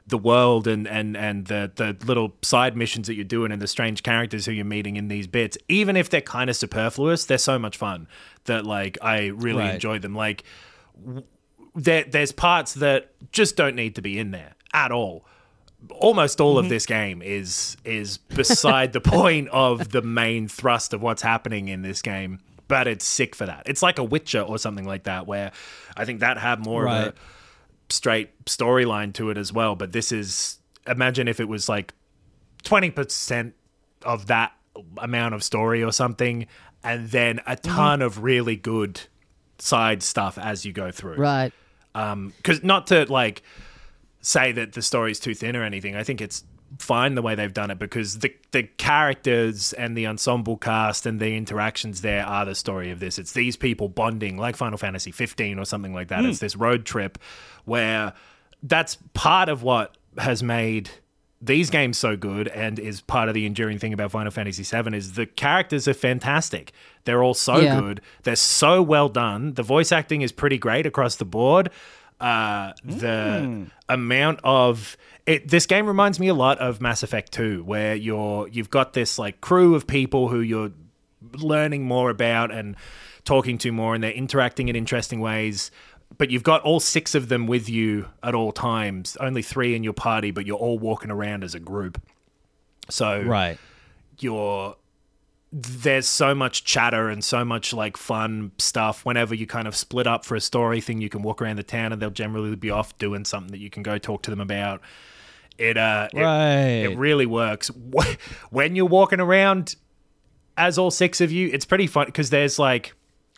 the world and, and, and the, the little side missions that you're doing and the strange characters who you're meeting in these bits, even if they're kind of superfluous, they're so much fun that like I really Right. enjoy them. Like w- there, there's parts that just don't need to be in there at all. Almost all of this game is is beside the point of the main thrust of what's happening in this game, but it's sick for that. It's like a Witcher or something like that, where I think that had more Right. of a straight storyline to it as well. But this is, imagine if it was like twenty percent of that amount of story or something, and then a ton of really good side stuff as you go through. Right. Um, 'cause not to like say that the story's too thin or anything. I think it's fine the way they've done it, because the the characters and the ensemble cast and the interactions there are the story of this. It's these people bonding like Final Fantasy fifteen or something like that. It's this road trip where that's part of what has made these games so good, and is part of the enduring thing about Final Fantasy seven is the characters are fantastic. They're all so Yeah. good. They're so well done. The voice acting is pretty great across the board. Uh, the amount of it, this game reminds me a lot of Mass Effect two, where you're you've got this like crew of people who you're learning more about and talking to more, and they're interacting in interesting ways. But you've got all six of them with you at all times. Only three in your party, but you're all walking around as a group. So Right. you're there's so much chatter and so much like fun stuff. Whenever you kind of split up for a story thing, you can walk around the town and they'll generally be off doing something that you can go talk to them about. It uh, it, Right. it really works. When you're walking around as all six of you, it's pretty fun because there's like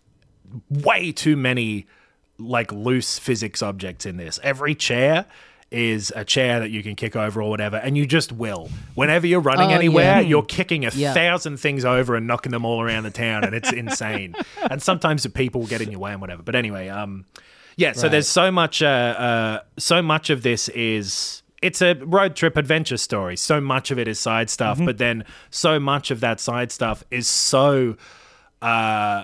way too many like loose physics objects in this. Every chair is a chair that you can kick over or whatever, and you just will. Whenever you're running Oh, anywhere, yeah. you're kicking a Yeah. thousand things over and knocking them all around the town, and it's insane. And sometimes the people get in your way and whatever. But anyway, um, yeah. So Right. there's so much, uh, uh, so much of this is it's a road trip adventure story. So much of it is side stuff, but then so much of that side stuff is so uh,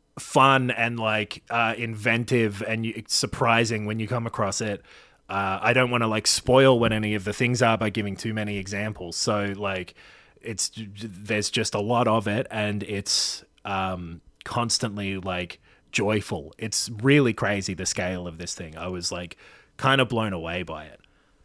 fun and like uh, inventive and you, surprising when you come across it. Uh, I don't want to like spoil what any of the things are by giving too many examples. So like, it's there's just a lot of it, and it's um, constantly like joyful. It's really crazy the scale of this thing. I was like kind of blown away by it.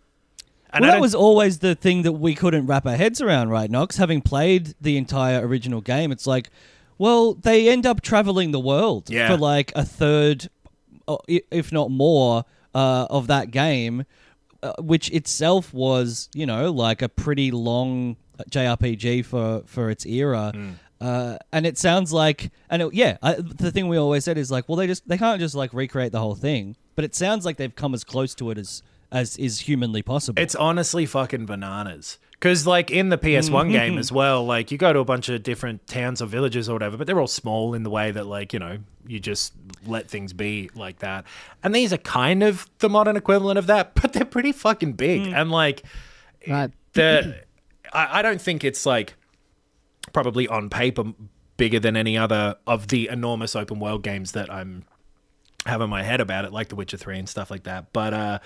And Well, I that don't- was always the thing that we couldn't wrap our heads around, right, Knox? Having played the entire original game, it's like, well, they end up traveling the world Yeah. for like a third, uh, i- if not more, uh, of that game, uh, which itself was, you know, like a pretty long J R P G for, for its era. Uh, and it sounds like, and it, yeah, I, the thing we always said is like, well, they just they can't just like recreate the whole thing, but it sounds like they've come as close to it as as is humanly possible. It's honestly fucking bananas. Because, like, in the P S one game as well, like, you go to a bunch of different towns or villages or whatever, but they're all small in the way that, like, you know, you just let things be like that. And these are kind of the modern equivalent of that, but they're pretty fucking big. And, like, Right. the I, I don't think it's, like, probably on paper bigger than any other of the enormous open world games that I'm have in my head about it, like The Witcher three and stuff like that. But uh,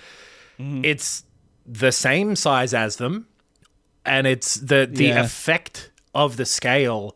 it's the same size as them, and it's the the Yeah. effect of the scale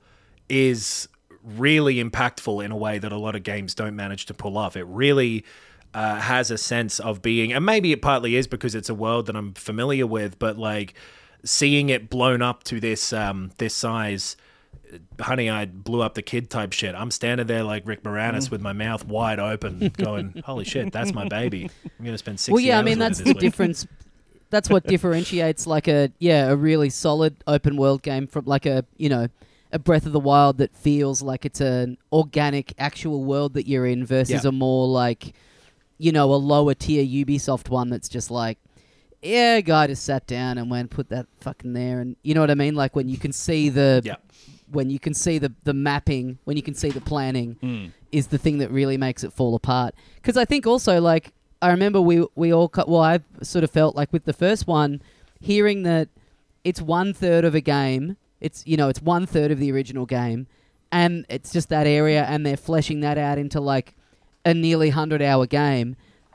is really impactful in a way that a lot of games don't manage to pull off. It really uh, has a sense of being, and maybe it partly is because it's a world that I'm familiar with, but like seeing it blown up to this um, this size, honey, I blew up the kid type shit. I'm standing there like Rick Moranis with my mouth wide open going, holy shit, that's my baby. I'm going to spend sixty Well, yeah, I hours mean with it that's this the week. difference. That's what differentiates like a yeah a really solid open world game from like a you know a Breath of the Wild that feels like it's an organic actual world that you're in versus Yeah. a more like you know a lower tier Ubisoft one that's just like yeah, a guy just sat down and went put that fucking there, and you know what I mean, like when you can see the Yeah. when you can see the the mapping, when you can see the planning, Hmm. is the thing that really makes it fall apart. Because I think also like. I remember we we all cut. Well, I sort of felt like with the first one, hearing that it's one third of a game. It's you know it's one third of the original game, and it's just that area, and they're fleshing that out into like a nearly hundred hour game.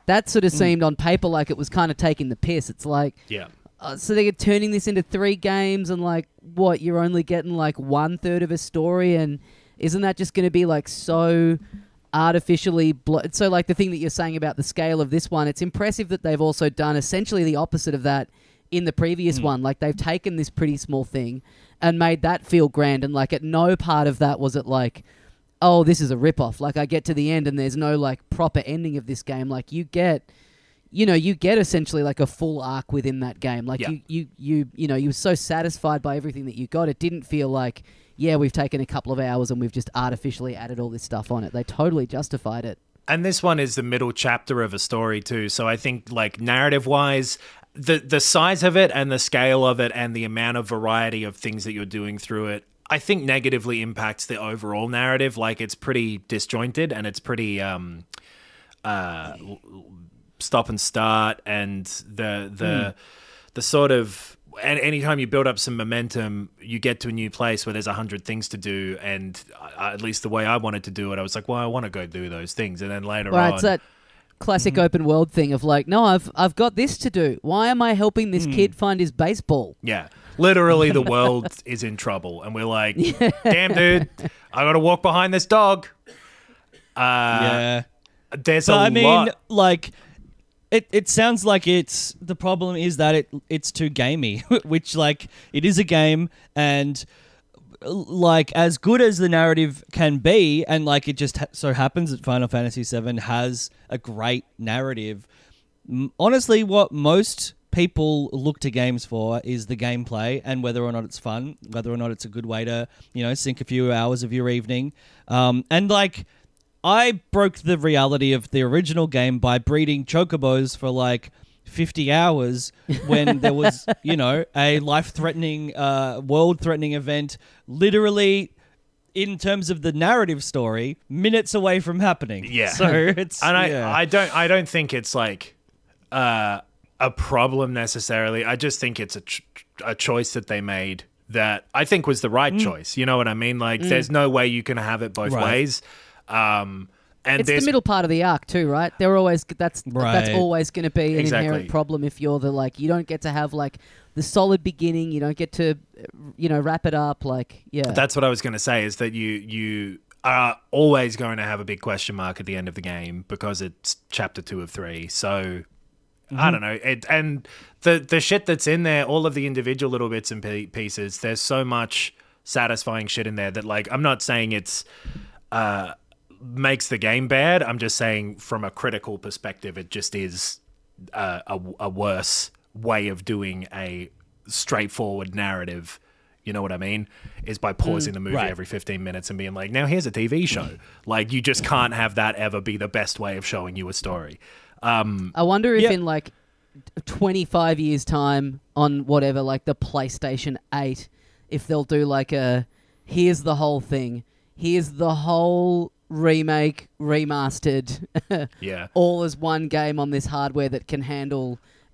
that sort of seemed on paper like it was kind of taking the piss. It's like, Yeah. uh, so they're turning this into three games, and like, what? You're only getting like one third of a story, and isn't that just going to be like so artificially? Blo- so like the thing that you're saying about the scale of this one, it's impressive that they've also done essentially the opposite of that in the previous one. Like they've taken this pretty small thing and made that feel grand, and like at no part of that was it like, oh, this is a rip-off. Like I get to the end and there's no like proper ending of this game. Like you get, you know, you get essentially like a full arc within that game. Like Yeah. you, you, you, you know, you were so satisfied by everything that you got. It didn't feel like, yeah, we've taken a couple of hours and we've just artificially added all this stuff on it. They totally justified it. And this one is the middle chapter of a story too. So I think like narrative-wise, the the size of it and the scale of it and the amount of variety of things that you're doing through it, I think negatively impacts the overall narrative. Like it's pretty disjointed and it's pretty um, uh, stop and start, and the the mm. the sort of, and anytime you build up some momentum, you get to a new place where there's a hundred things to do, and I, at least the way I wanted to do it, I was like, well, I want to go do those things, and then later right, on, it's that classic mm-hmm. open world thing of like, no, I've I've got this to do. Why am I helping this mm. kid find his baseball? Yeah. Literally, the world is in trouble, and we're like, "Damn, dude, I got to walk behind this dog." Uh, yeah, there's so, a I mean, lot. like, it. It sounds like it's the problem is that it it's too gamey, which like it is a game, and like as good as the narrative can be, and like it just ha- so happens that Final Fantasy seven has a great narrative. M- honestly, what most people look to games for is the gameplay and whether or not it's fun, whether or not it's a good way to, you know, sink a few hours of your evening. Um, and like, I broke the reality of the original game by breeding chocobos for like fifty hours when there was, you know, a life-threatening, uh, world-threatening event literally, in terms of the narrative story, minutes away from happening. Yeah. So it's, and I, yeah. I don't, I don't think it's like, uh, a problem necessarily. I just think it's a ch- a choice that they made that I think was the right mm. choice. You know what I mean? Like, mm. there's no way you can have it both right. ways. Um, and it's there's the middle part of the arc too, right? They're always that's right. that's always going to be an exactly. inherent problem if you're the like you don't get to have like the solid beginning. You don't get to, you know, wrap it up. Like, yeah, that's what I was going to say. Is that you you are always going to have a big question mark at the end of the game because it's chapter two of three. So. Mm-hmm. I don't know. It, and the the shit that's in there, all of the individual little bits and p- pieces, there's so much satisfying shit in there that, like, I'm not saying it's uh, makes the game bad. I'm just saying from a critical perspective, it just is uh, a, a worse way of doing a straightforward narrative. You know what I mean? Is by pausing mm, the movie right. every fifteen minutes and being like, now here's a T V show. Like, you just can't have that ever be the best way of showing you a story. Um, I wonder if yep. in like twenty-five years time on whatever, like the PlayStation eight, if they'll do like a, here's the whole thing. Here's the whole remake, remastered. yeah. All as one game on this hardware that can handle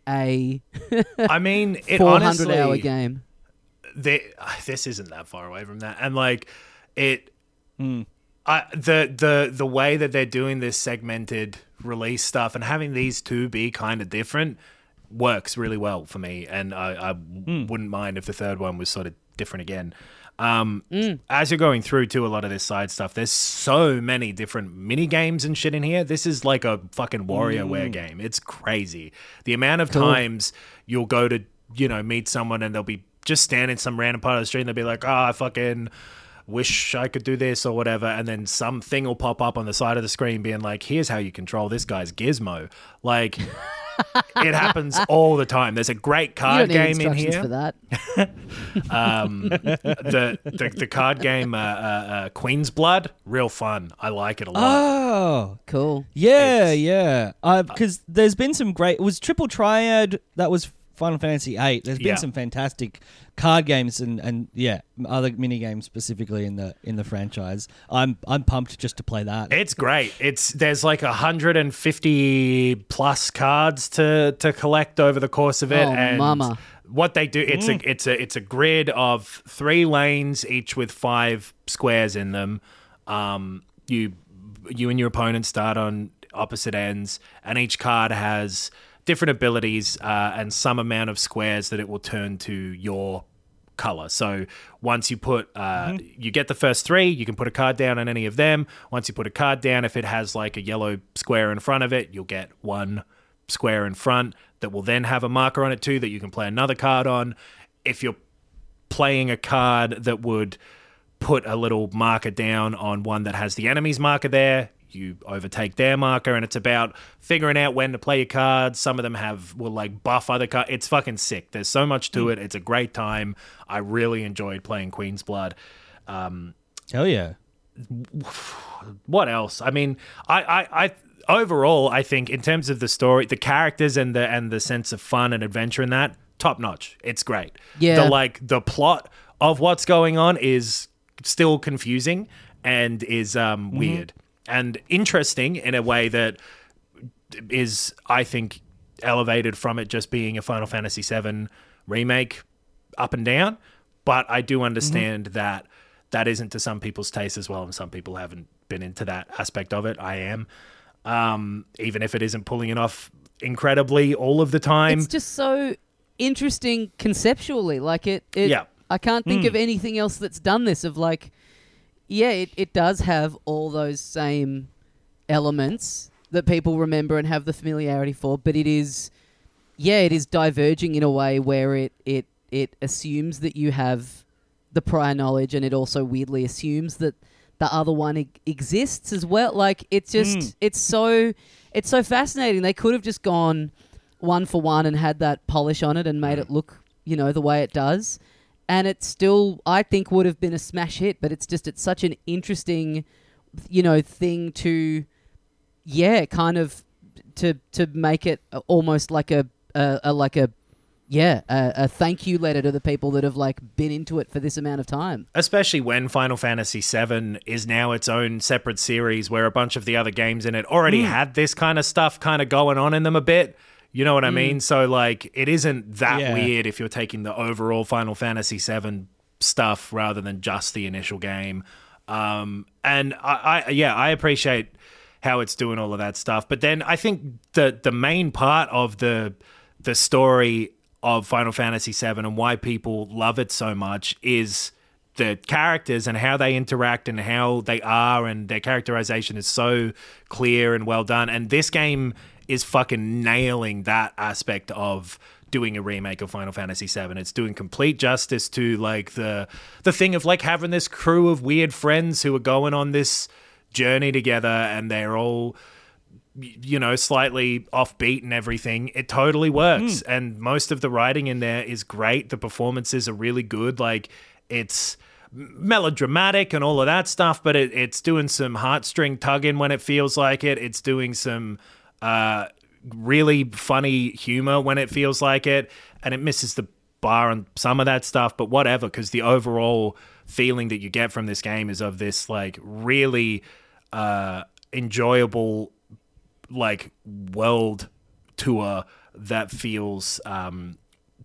a I mean, it four hundred honestly, hour game. They, this isn't that far away from that. And like it, mm. I, the, the, the way that they're doing this segmented release stuff and having these two be kind of different works really well for me. And I, I mm. wouldn't mind if the third one was sort of different again. Um, mm. As you're going through to a lot of this side stuff, there's so many different mini games and shit in here. This is like a fucking WarioWare mm. game. It's crazy. The amount of cool. times you'll go to, you know, meet someone and they'll be just standing in some random part of the street and they'll be like, oh, I fucking wish I could do this or whatever, and then something will pop up on the side of the screen being like, here's how you control this guy's gizmo. Like, it happens all the time. There's a great card you don't need game in here. For that. um, the, the the card game uh, uh, uh, Queen's Blood, real fun. I like it a lot. Oh, cool. Yeah, it's, yeah. Because uh, there's been some great. It was Triple Triad. That was Final Fantasy eight. There's been yeah. some fantastic card games and, and yeah, other mini games specifically in the in the franchise. I'm I'm pumped just to play that. It's great. It's there's like one hundred fifty plus cards to to collect over the course of it. Oh, and mama. What they do, it's mm. a it's a it's a grid of three lanes, each with five squares in them. Um, you you and your opponent start on opposite ends, and each card has different abilities uh, and some amount of squares that it will turn to your color. So once you put, uh, mm-hmm. you get the first three, you can put a card down on any of them. Once you put a card down, if it has like a yellow square in front of it, you'll get one square in front that will then have a marker on it too that you can play another card on. If you're playing a card that would put a little marker down on one that has the enemy's marker there, you overtake their marker, and it's about figuring out when to play your cards. Some of them have will like buff other cards. It's fucking sick. There's so much to mm. it. It's a great time. I really enjoyed playing Queen's Blood. Um, Hell yeah. What else? I mean, I, I, I overall, I think in terms of the story, the characters and the and the sense of fun and adventure in that, top notch. It's great. Yeah. The like the plot of what's going on is still confusing and is um, mm-hmm. weird. And interesting in a way that is, I think, elevated from it just being a Final Fantasy seven remake up and down. But I do understand mm-hmm. that that isn't to some people's taste as well, and some people haven't been into that aspect of it. I am. Um, even if it isn't pulling it off incredibly all of the time. It's just so interesting conceptually. Like, it... it yeah. I can't think mm. of anything else that's done this of like... Yeah, it, it does have all those same elements that people remember and have the familiarity for, but it is, yeah, it is diverging in a way where it it, it assumes that you have the prior knowledge, and it also weirdly assumes that the other one e- exists as well. Like, it's just, mm. it's so, it's so fascinating. They could have just gone one for one and had that polish on it and made it look, you know, the way it does. And it still, I think, would have been a smash hit, but it's just, it's such an interesting, you know, thing to, yeah, kind of to to make it almost like a, a, a like a, yeah, a, a thank you letter to the people that have like been into it for this amount of time. Especially when Final Fantasy seven is now its own separate series where a bunch of the other games in it already mm. had this kind of stuff kind of going on in them a bit. You know what I mean? Mm. So, like, it isn't that yeah. weird if you're taking the overall Final Fantasy seven stuff rather than just the initial game. Um, and, I, I, yeah, I appreciate how it's doing all of that stuff. But then I think the the main part of the the story of Final Fantasy seven and why people love it so much is the characters and how they interact and how they are, and their characterization is so clear and well done. And this game is fucking nailing that aspect of doing a remake of Final Fantasy seven. It's doing complete justice to like the the thing of like having this crew of weird friends who are going on this journey together, and they're all, you know, slightly offbeat and everything. It totally works. Mm. And most of the writing in there is great. The performances are really good. Like, it's melodramatic and all of that stuff, but it, it's doing some heartstring tugging when it feels like it. It's doing some uh, really funny humor when it feels like it, and it misses the bar on some of that stuff, but whatever, because the overall feeling that you get from this game is of this like really uh, enjoyable like world tour that feels um,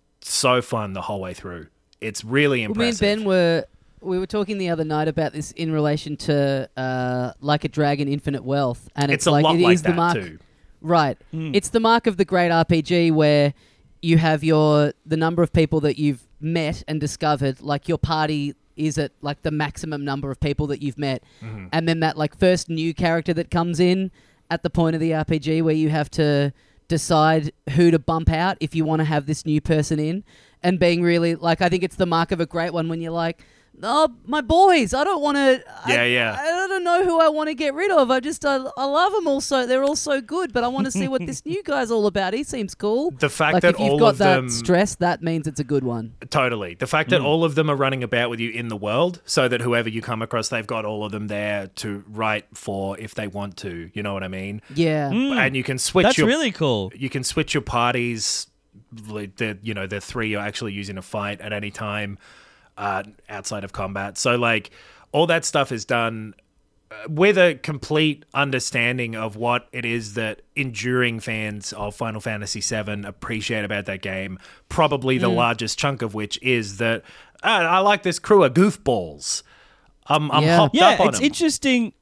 so fun the whole way through. It's really impressive. Well, me and Ben were we were talking the other night about this in relation to uh, Like a Dragon: Infinite Wealth, and it's, it's a like lot it like is that the mark, too. Right? Mm. It's the mark of the great R P G where you have your the number of people that you've met and discovered, like your party is at like the maximum number of people that you've met, mm-hmm. and then that like first new character that comes in at the point of the R P G where you have to decide who to bump out if you want to have this new person in, and being really like, I think it's the mark of a great one when you're like, oh, my boys, I don't want to, yeah, I, yeah. I don't know who I want to get rid of. I just, I, I love them all so, they're all so good, but I want to see what this new guy's all about. He seems cool. The fact like that if you've all got of that them... stress, that means it's a good one. Totally. The fact that mm. all of them are running about with you in the world, so that whoever you come across, they've got all of them there to write for if they want to. You know what I mean? Yeah. Mm. And you can switch That's your... really cool. You can switch your parties. The, you know, the three you're actually using to fight at any time. Uh, outside of combat. So, like, all that stuff is done with a complete understanding of what it is that enduring fans of Final Fantasy seven appreciate about that game. Probably the mm. largest chunk of which is that uh, I like this crew of goofballs. I'm, I'm yeah. hopped yeah, up on it's them. interesting.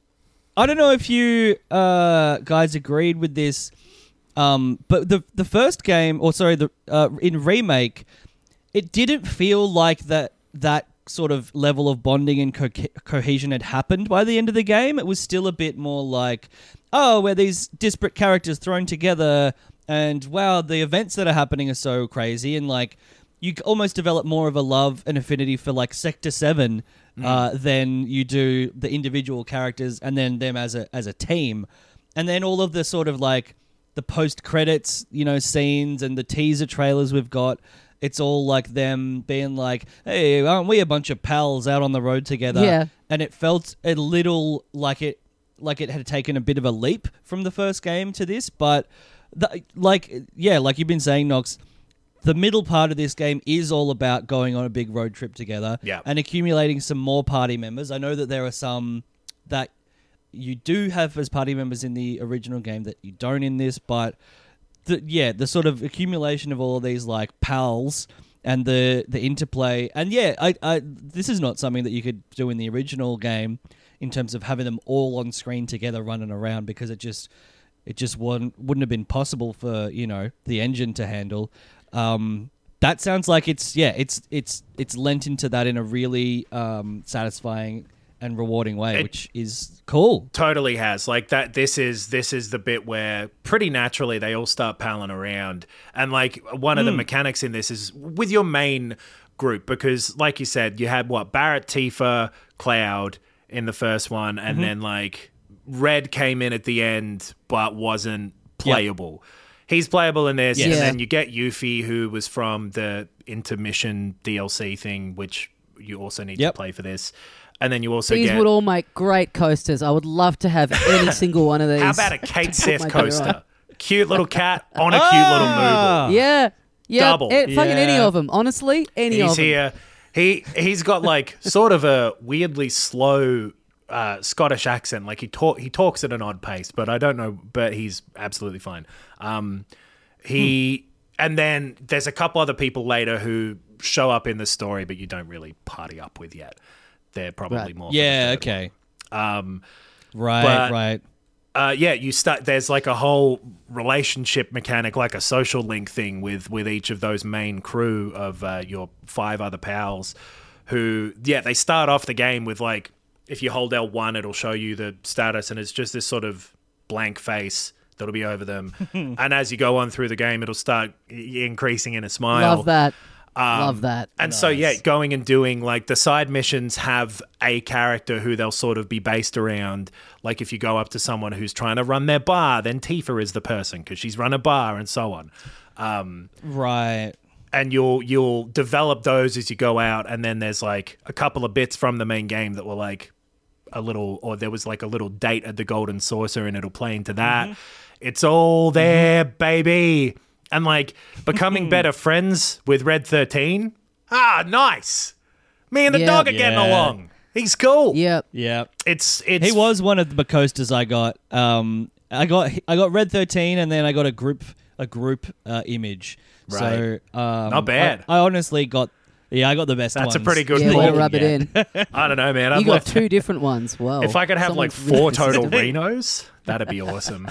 I don't know if you uh, guys agreed with this, um, but the the first game, or sorry, the uh, in Remake, it didn't feel like that that sort of level of bonding and co- cohesion had happened by the end of the game. It was still a bit more like, oh, we're these disparate characters thrown together, and wow, the events that are happening are so crazy, and like you almost develop more of a love and affinity for like Sector Seven mm. uh, than you do the individual characters, and then them as a as a team, and then all of the sort of like the post credits, you know, scenes and the teaser trailers we've got. It's all like them being like, hey, aren't we a bunch of pals out on the road together? Yeah. And it felt a little like it like it had taken a bit of a leap from the first game to this. But, the, like, yeah, like you've been saying, Nox, the middle part of this game is all about going on a big road trip together yeah. and accumulating some more party members. I know that there are some that you do have as party members in the original game that you don't in this, but... The, yeah, the sort of accumulation of all of these like pals and the the interplay, and yeah, I, I this is not something that you could do in the original game in terms of having them all on screen together running around, because it just it just wouldn't wouldn't have been possible for, you know, the engine to handle. Um, that sounds like it's yeah, it's it's it's lent into that in a really um, satisfying and rewarding way, it which is cool. Totally has. Like that this is this is the bit where pretty naturally they all start palling around. And like one of mm. the mechanics in this is with your main group, because like you said, you had what, Barrett, Tifa, Cloud in the first one, and mm-hmm. then like Red came in at the end but wasn't playable. Yep. He's playable in this, yeah. and then you get Yuffie, who was from the intermission D L C thing, which you also need yep. to play for this. And then you also These get... would all make great coasters. I would love to have any single one of these. How about a Kate Sith coaster? Cute little cat on a cute little Moogle. Yeah. Yeah. Double. It, fucking Yeah. any of them. Honestly, any He's of them. here. He, he's got like sort of a weirdly slow uh, Scottish accent. Like he, talk, he talks at an odd pace, but I don't know. But he's absolutely fine. Um, he... Hmm. And then there's a couple other people later who show up in the story, but you don't really party up with yet. They're probably right. more. Yeah. Okay. Um, right. but, right. Uh, yeah. You start. There's like a whole relationship mechanic, like a social link thing with with each of those main crew of uh, your five other pals. Who, yeah, they start off the game with like, if you hold L one, it'll show you the status, and it's just this sort of blank face that'll be over them. And as you go on through the game, it'll start increasing in a smile. Love that. Um, Love that. And nice. so, yeah, going and doing, like, the side missions have a character who they'll sort of be based around. Like, if you go up to someone who's trying to run their bar, then Tifa is the person because she's run a bar and so on. Um, right. And you'll you'll develop those as you go out. And then there's, like, a couple of bits from the main game that were, like, a little... Or there was, like, a little date at the Golden Saucer, and it'll play into that. Mm-hmm. It's all there, mm-hmm. baby. And, like, becoming better friends with Red thirteen. Ah, nice. Me and the Yep. dog are getting Yeah. along. He's cool. Yep. Yeah. It's, it's... He was one of the coasters I got. Um, I got I got Red thirteen, and then I got a group a group uh, image. Right. So um, Not bad. I, I honestly got yeah, I got the best That's ones. a pretty good Yeah, pull. we'll rub it Yeah. in. I don't know, man. I've You got left... two different ones. Wow. If I could have, like, Someone's four really total consistent. Renos, that'd be awesome.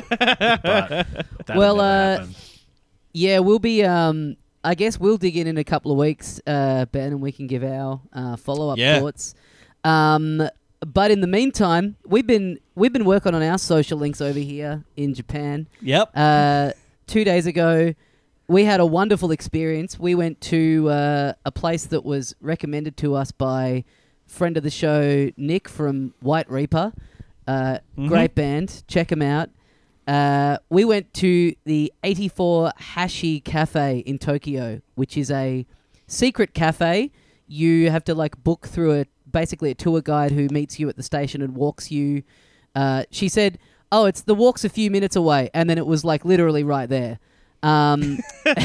But that'd Well, never uh, happen. Yeah, we'll be. Um, I guess we'll dig in in a couple of weeks, uh, Ben, and we can give our uh, follow-up Yeah. thoughts. Um, but in the meantime, we've been we've been working on our social links over here in Japan. Yep. Uh, two days ago, we had a wonderful experience. We went to uh, a place that was recommended to us by friend of the show, Nick from White Reaper. Uh, Mhm. Great band. Check them out. Uh, we went to the eighty-four Hashi Cafe in Tokyo, which is a secret cafe. You have to like book through a basically a tour guide who meets you at the station and walks you. Uh, she said, "Oh, it's the walk's a few minutes away," and then it was like literally right there. Um,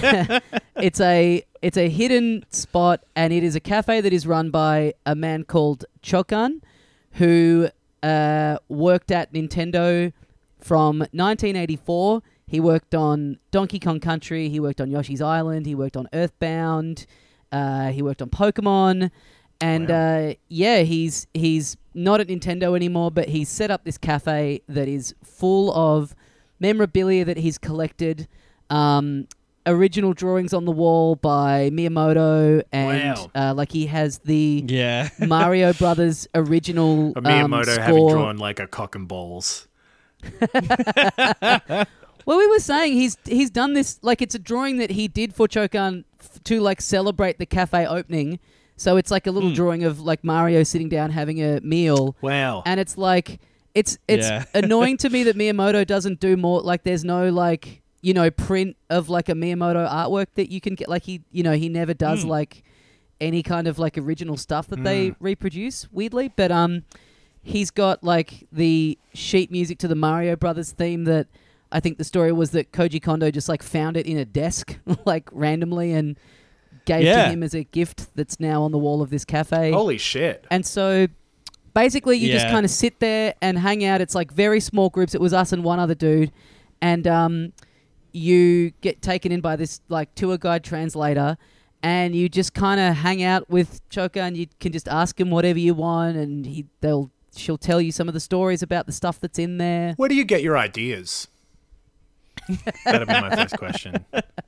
it's a it's a hidden spot, and it is a cafe that is run by a man called Chokan, who uh, worked at Nintendo from nineteen eighty-four. He worked on Donkey Kong Country. He worked on Yoshi's Island. He worked on Earthbound. Uh, he worked on Pokemon. And uh, yeah, he's he's not at Nintendo anymore, but he's set up this cafe that is full of memorabilia that he's collected, um, original drawings on the wall by Miyamoto, and Wow. uh, like he has the Yeah. Mario Brothers original A Miyamoto um, score. having drawn like a cock and balls. Well, we were saying he's he's done this, like it's a drawing that he did for Chokan f- to like celebrate the cafe opening. So it's like a little drawing of like Mario sitting down having a meal. Wow. And it's like it's it's Yeah. annoying to me that Miyamoto doesn't do more, like there's no like, you know, print of like a Miyamoto artwork that you can get, like he, you know, he never does like any kind of like original stuff that they reproduce, weirdly, but um he's got like the sheet music to the Mario Brothers theme that I think the story was that Koji Kondo just like found it in a desk like randomly and gave Yeah. to him as a gift that's now on the wall of this cafe. Holy shit. And so basically you just Yeah. kind of sit there and hang out. It's like very small groups. It was us and one other dude. And um, you get taken in by this like tour guide translator and you just kind of hang out with Choka and you can just ask him whatever you want and he they'll she'll tell you some of the stories about the stuff that's in there. Where do you get your ideas? That'd be my first question.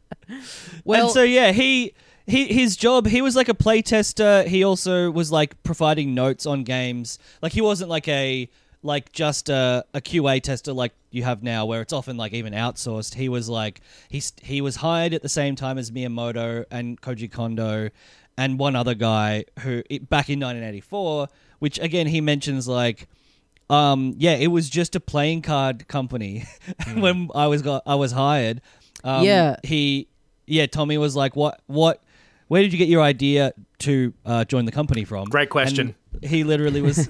Well, and so yeah, he he his job, he was like a playtester. He also was like providing notes on games. Like he wasn't like a like just a, a Q A tester like you have now, where it's often like even outsourced. He was like he's he was hired at the same time as Miyamoto and Koji Kondo and one other guy who it, back in nineteen eighty-four, which again he mentions like. Um, yeah, it was just a playing card company when I was got I was hired. Um, Yeah. he, yeah, Tommy was like, "What, what? Where did you get your idea to uh, join the company from?" Great question. And he literally was.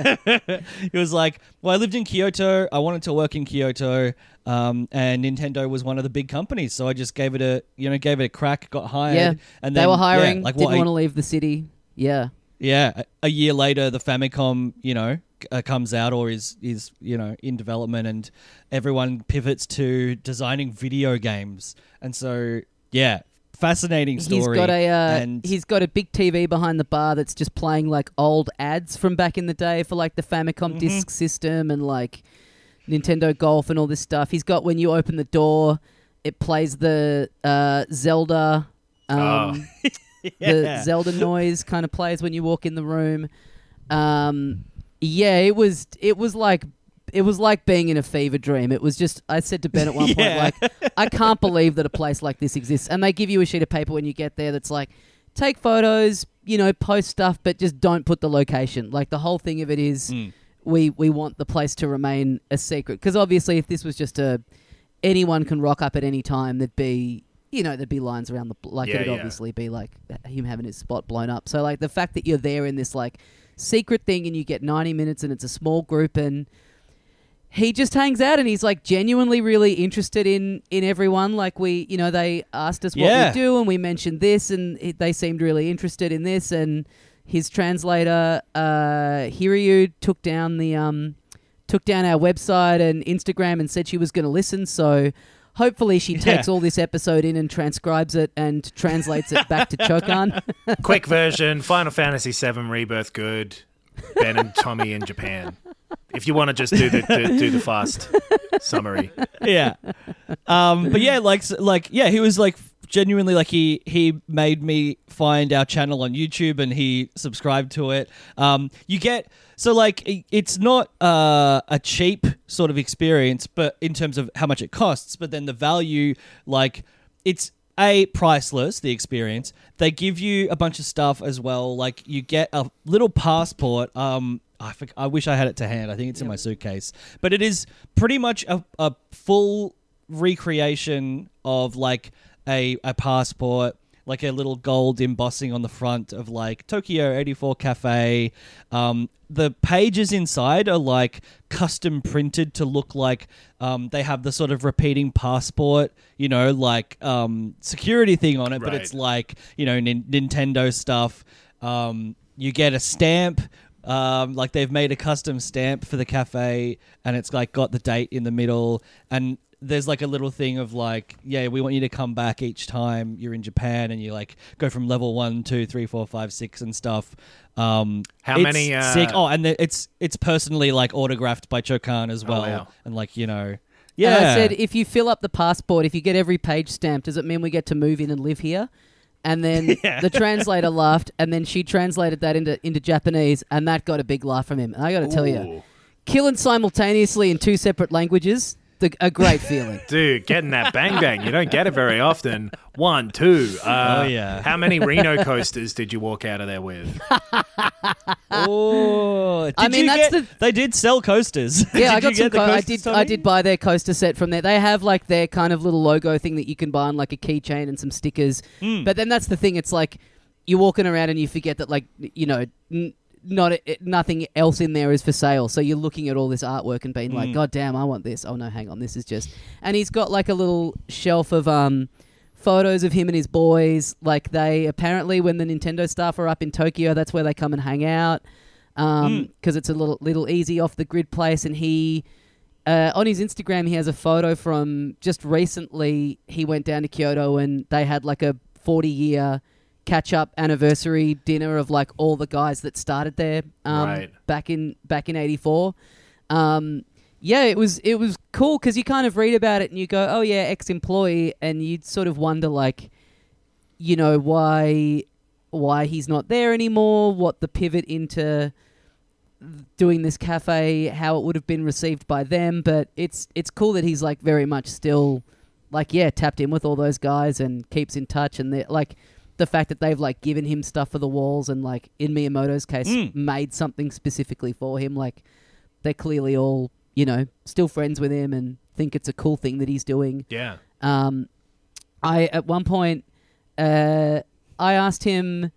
He was like, "Well, I lived in Kyoto. I wanted to work in Kyoto, um, and Nintendo was one of the big companies, so I just gave it a, you know, gave it a crack, got hired, yeah, and they then, were hiring, yeah, like didn't what, want to leave the city. Yeah. yeah, a, a year later, the Famicom, you know, uh, comes out or is is you know in development, and everyone pivots to designing video games. And so, yeah, fascinating story. He's got a uh, and he's got a big T V behind the bar that's just playing like old ads from back in the day for like the Famicom disk system and like Nintendo Golf and all this stuff. He's got when you open the door, it plays the uh, Zelda. Um, The Zelda noise kind of plays when you walk in the room. Um, yeah, it was it was like it was like being in a fever dream. It was just I said to Ben at one Yeah. point, like, I can't believe that a place like this exists. And they give you a sheet of paper when you get there that's like, take photos, you know, post stuff, but just don't put the location. Like the whole thing of it is we we want the place to remain a secret. Because obviously if this was just a anyone can rock up at any time, there'd be you know, there'd be lines around the like Yeah, it'd yeah. obviously be like him having his spot blown up. So like the fact that you're there in this like secret thing and you get ninety minutes and it's a small group and he just hangs out and he's like genuinely really interested in in everyone. Like we, you know, they asked us what Yeah. we do and we mentioned this and it, they seemed really interested in this. And his translator uh, Hiryu took down the um took down our website and Instagram and said she was going to listen. So. Hopefully she takes Yeah. all this episode in and transcribes it and translates it back to Chokan. Quick version, Final Fantasy seven Rebirth good, Ben and Tommy in Japan. If you want to just do the, the do the fast summary. yeah. Um, but yeah, like like yeah, he was like genuinely like he he made me find our channel on YouTube and he subscribed to it. Um, you get so like it- it's not uh, a cheap sort of experience, but in terms of how much it costs, but then the value, like it's a priceless the experience. They give you a bunch of stuff as well. Like you get a little passport. Um, I, forg- I wish I had it to hand. I think it's in my suitcase. But it is pretty much a, a full recreation of like a, a passport, like a little gold embossing on the front of like Tokyo eighty-four Cafe. Um, the pages inside are like custom printed to look like um, they have the sort of repeating passport, you know, like um, security thing on it, but Right. it's like, you know, nin- Nintendo stuff. Um, you get a stamp. Um, like they've made a custom stamp for the cafe and it's like got the date in the middle and there's like a little thing of like, yeah, we want you to come back each time you're in Japan, and you like go from level one, two, three, four, five, six, and stuff. Um, How it's many, uh, sick. Oh, and the, it's it's personally like autographed by Chokan as well, wow. and like you know, And yeah. I said, if you fill up the passport, if you get every page stamped, does it mean we get to move in and live here? And then Yeah. the translator laughed, and then she translated that into into Japanese, and that got a big laugh from him. And I got to tell you, Ooh. killing simultaneously in two separate languages, the, a great feeling. Dude, getting that bang bang. You don't get it very often. One, two. Uh, Oh, yeah. How many Reno coasters did you walk out of there with? Oh, did I mean, you that's get- the- they did sell coasters. Yeah, Did I you got some. get the Co- I coasters, did. I Tommy? did buy their coaster set from there. They have like their kind of little logo thing that you can buy on like a keychain and some stickers. Hmm. But then that's the thing. It's like you're walking around and you forget that like you know. N- Not it, nothing else in there is for sale, so you're looking at all this artwork and being Hmm. like, "God damn, I want this." Oh no, hang on, this is just. And he's got like a little shelf of um, photos of him and his boys. Like they apparently, when the Nintendo staff are up in Tokyo, that's where they come and hang out because Hmm. it's a little little easy off the grid place. And he uh, on his Instagram, he has a photo from just recently. He went down to Kyoto and they had like a forty year catch-up anniversary dinner of like all the guys that started there um, Right. back in back in eighty-four. Um, yeah, it was it was cool because you kind of read about it and you go, oh yeah, ex-employee, and you'd sort of wonder like, you know, why why he's not there anymore, what the pivot into doing this cafe, how it would have been received by them. But it's it's cool that he's like very much still like yeah tapped in with all those guys and keeps in touch, and they're like. The fact that they've like given him stuff for the walls and like in Miyamoto's case Mm. made something specifically for him, like they're clearly all you know still friends with him and think it's a cool thing that he's doing. Yeah. Um, I at one point uh, I asked him.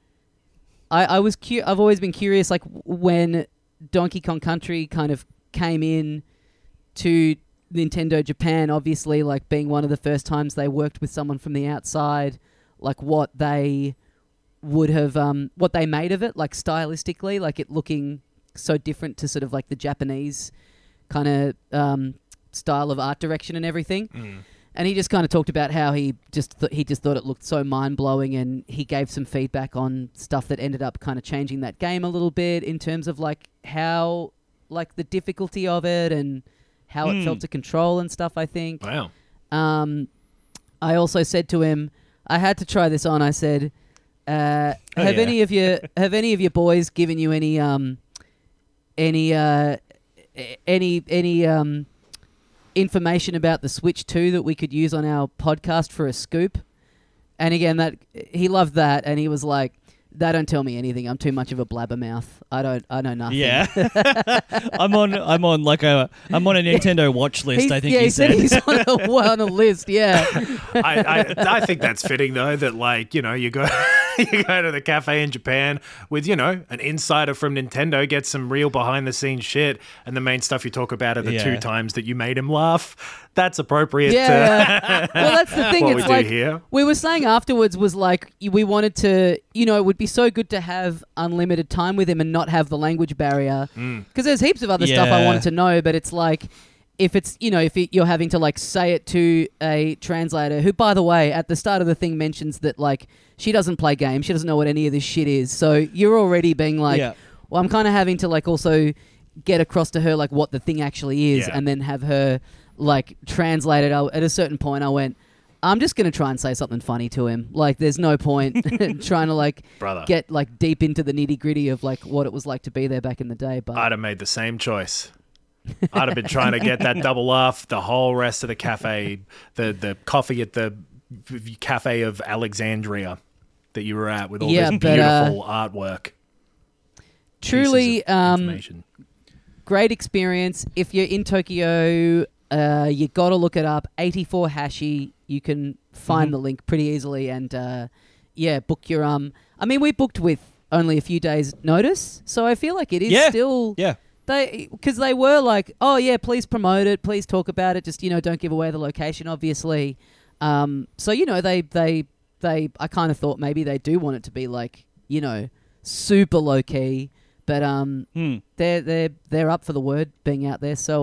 I I was cu- I've always been curious, like when Donkey Kong Country kind of came in to Nintendo Japan, obviously like being one of the first times they worked with someone from the outside. Like what they would have, um, what they made of it, like stylistically, like it looking so different to sort of like the Japanese kind of um, style of art direction and everything. Mm. And he just kind of talked about how he just th- he just thought it looked so mind blowing, and he gave some feedback on stuff that ended up kind of changing that game a little bit in terms of like how like the difficulty of it and how it Mm. felt to control and stuff. I think. Wow. Um, I also said to him, I had to try this on. I said, uh, Oh, "Have yeah. any of your have any of your boys given you any um, any uh, a- any any um, information about the Switch two that we could use on our podcast for a scoop?" And again, that he loved that, and he was like, "That don't tell me anything. I'm too much of a blabbermouth. I don't. I know nothing." Yeah, I'm on. I'm on like a. I'm on a Nintendo watch list. He's- I think yeah, he, he said said. he's on a, on a list. Yeah. I, I I think that's fitting though. That like you know you go you go to the cafe in Japan with you know an insider from Nintendo, get some real behind the scenes shit, and the main stuff you talk about are the Yeah. two times that you made him laugh. That's appropriate. Yeah, to yeah. Well, that's the thing. What it's we do like here. we were saying afterwards was like we wanted to, you know, it would be so good to have unlimited time with him and not have the language barrier because there's heaps of other stuff I Yeah. wanted to know, but it's like if it's you know if it, you're having to like say it to a translator who, by the way, at the start of the thing mentions that like she doesn't play games, she doesn't know what any of this shit is, so you're already being like, Yeah. well, I'm kind of having to like also get across to her like what the thing actually is, Yeah. and then have her like translate it. I, at a certain point, I went, I'm just gonna try and say something funny to him. Like, there's no point trying to like Brother. get like deep into the nitty gritty of like what it was like to be there back in the day. But I'd have made the same choice. I'd have been trying to get that double laugh the whole rest of the cafe, the the coffee at the cafe of Alexandria that you were at with all Yeah, this but, uh, beautiful artwork. truly, Pieces of um, information. great experience. If you're in Tokyo, uh, you got to look it up. eighty-four Hashi. You can find Mm-hmm. the link pretty easily, and uh, yeah, book your um. I mean, we booked with only a few days' notice, so I feel like it is Yeah. still Yeah. they because they were like, oh yeah, please promote it, please talk about it. Just you know, don't give away the location, obviously. Um, so you know, they they they. I kind of thought maybe they do want it to be like you know, super low key. But um, Hmm. they're they're they're up for the word being out there. So um,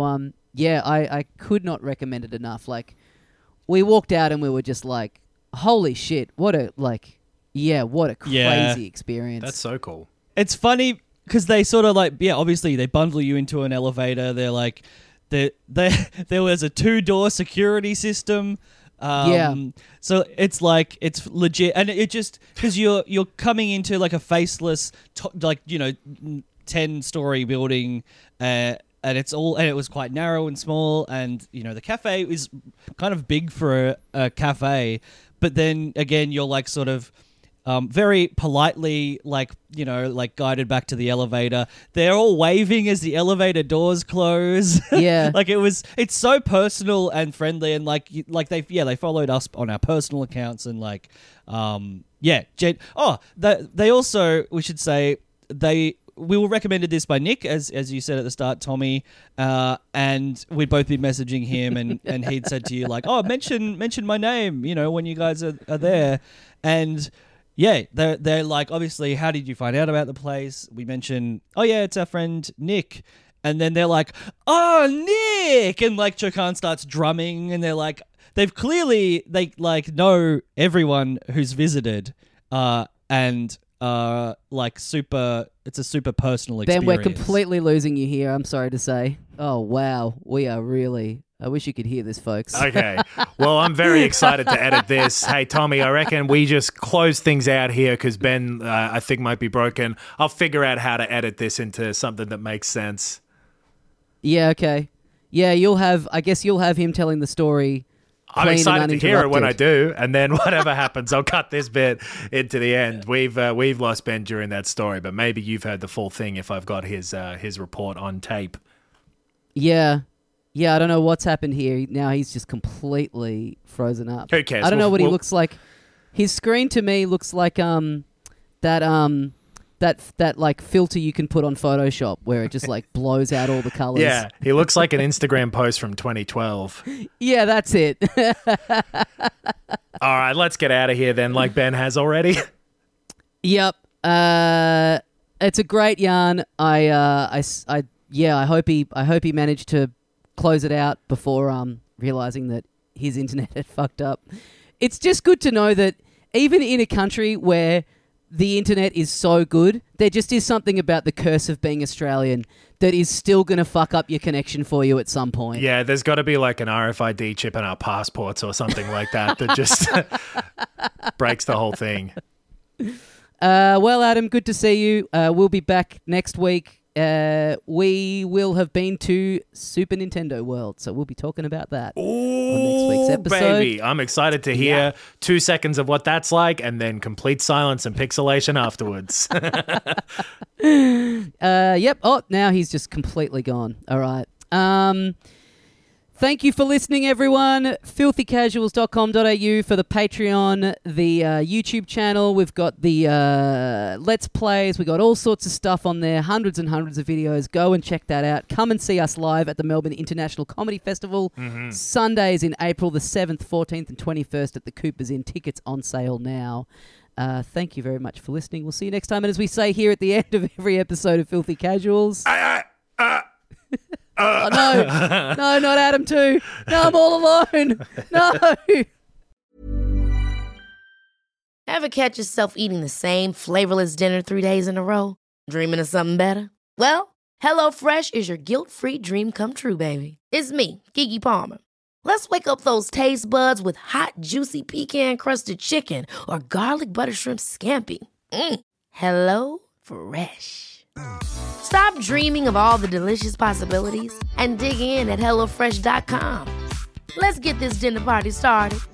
yeah, I, I could not recommend it enough. Like, we walked out and we were just like, holy shit, what a, like, yeah, what a crazy Yeah. experience. That's so cool. It's funny because they sort of like, yeah, obviously they bundle you into an elevator. They're like, there, there, there was a two-door security system. Um, Yeah. So it's like it's legit, and it just because you're you're coming into like a faceless, to, like you know, ten-story building, uh, and it's all and it was quite narrow and small, and you know the cafe is kind of big for a, a cafe, but then again you're like sort of. Um, very politely, like, you know, like guided back to the elevator. They're all waving as the elevator doors close. Yeah. Like it was, it's so personal and friendly, and like, you- like they, yeah, they followed us on our personal accounts, and like, um, yeah, Jen. Oh, they, they also, we should say, they, we were recommended this by Nick, as as you said at the start, Tommy, uh, and we'd both been messaging him, and, and he'd said to you like, oh, mention mention my name, you know, when you guys are, are there, and. Yeah, they're, they're like, obviously, how did you find out about the place? We mention, oh, yeah, it's our friend Nick. And then they're like, oh, Nick! And, like, Chokan starts drumming, and they're like, they've clearly, they, like, know everyone who's visited, uh, and, uh, like, super, it's a super personal Ben, experience. we're completely losing you here, I'm sorry to say. Oh, wow. We are really... I wish you could hear this, folks. Okay. Well, I'm very excited to edit this. Hey, Tommy, I reckon we just close things out here because Ben, uh, I think, might be broken. I'll figure out how to edit this into something that makes sense. Yeah, okay. Yeah, you'll have, I guess you'll have him telling the story. I'm clean and excited to hear it when I uninterrupted. do, and then whatever happens, I'll cut this bit into the end. We've uh, we've lost Ben during that story, but maybe you've heard the full thing if I've got his uh, his report on tape. Yeah. Yeah, I don't know what's happened here. Now he's just completely frozen up. Who cares? I don't know We'll- what he we'll- looks like. His screen to me looks like um that um that that like filter you can put on Photoshop where it just like blows out all the colors. Yeah, he looks like an Instagram post from twenty twelve. Yeah, that's it. All right, let's get out of here then, like Ben has already. Yep. Uh, it's a great yarn. I, uh, I, s- I- yeah. I hope he, I hope he managed to close it out before um realizing that his internet had fucked up. It's just good to know that even in a country where the internet is so good, there just is something about the curse of being Australian that is still going to fuck up your connection for you at some point. Yeah, there's got to be like an R F I D chip in our passports or something like that that just breaks the whole thing. Uh, well, Adam, good to see you. Uh, we'll be back next week. Uh, we will have been to Super Nintendo World, so we'll be talking about that on next week's Ooh, episode. baby, I'm excited to hear Yeah. two seconds of what that's like and then complete silence and pixelation afterwards. Uh, yep. Oh, now he's just completely gone. All right. Um, thank you for listening, everyone. filthy casuals dot com dot a u for the Patreon, the uh, YouTube channel. We've got the uh, Let's Plays. We've got all sorts of stuff on there, hundreds and hundreds of videos. Go and check that out. Come and see us live at the Melbourne International Comedy Festival. Mm-hmm. Sundays in April the seventh, fourteenth and twenty-first at the Coopers Inn. Tickets on sale now. Uh, thank you very much for listening. We'll see you next time. And as we say here at the end of every episode of Filthy Casuals... uh, uh, oh, no. No, not Adam too. No, I'm all alone. No. Ever catch yourself eating the same flavorless dinner three days in a row? Dreaming of something better? Well, HelloFresh is your guilt-free dream come true, baby. It's me, Keke Palmer. Let's wake up those taste buds with hot, juicy pecan-crusted chicken or garlic butter shrimp scampi. Mm. Hello Fresh. Stop dreaming of all the delicious possibilities and dig in at hello fresh dot com. Let's get this dinner party started.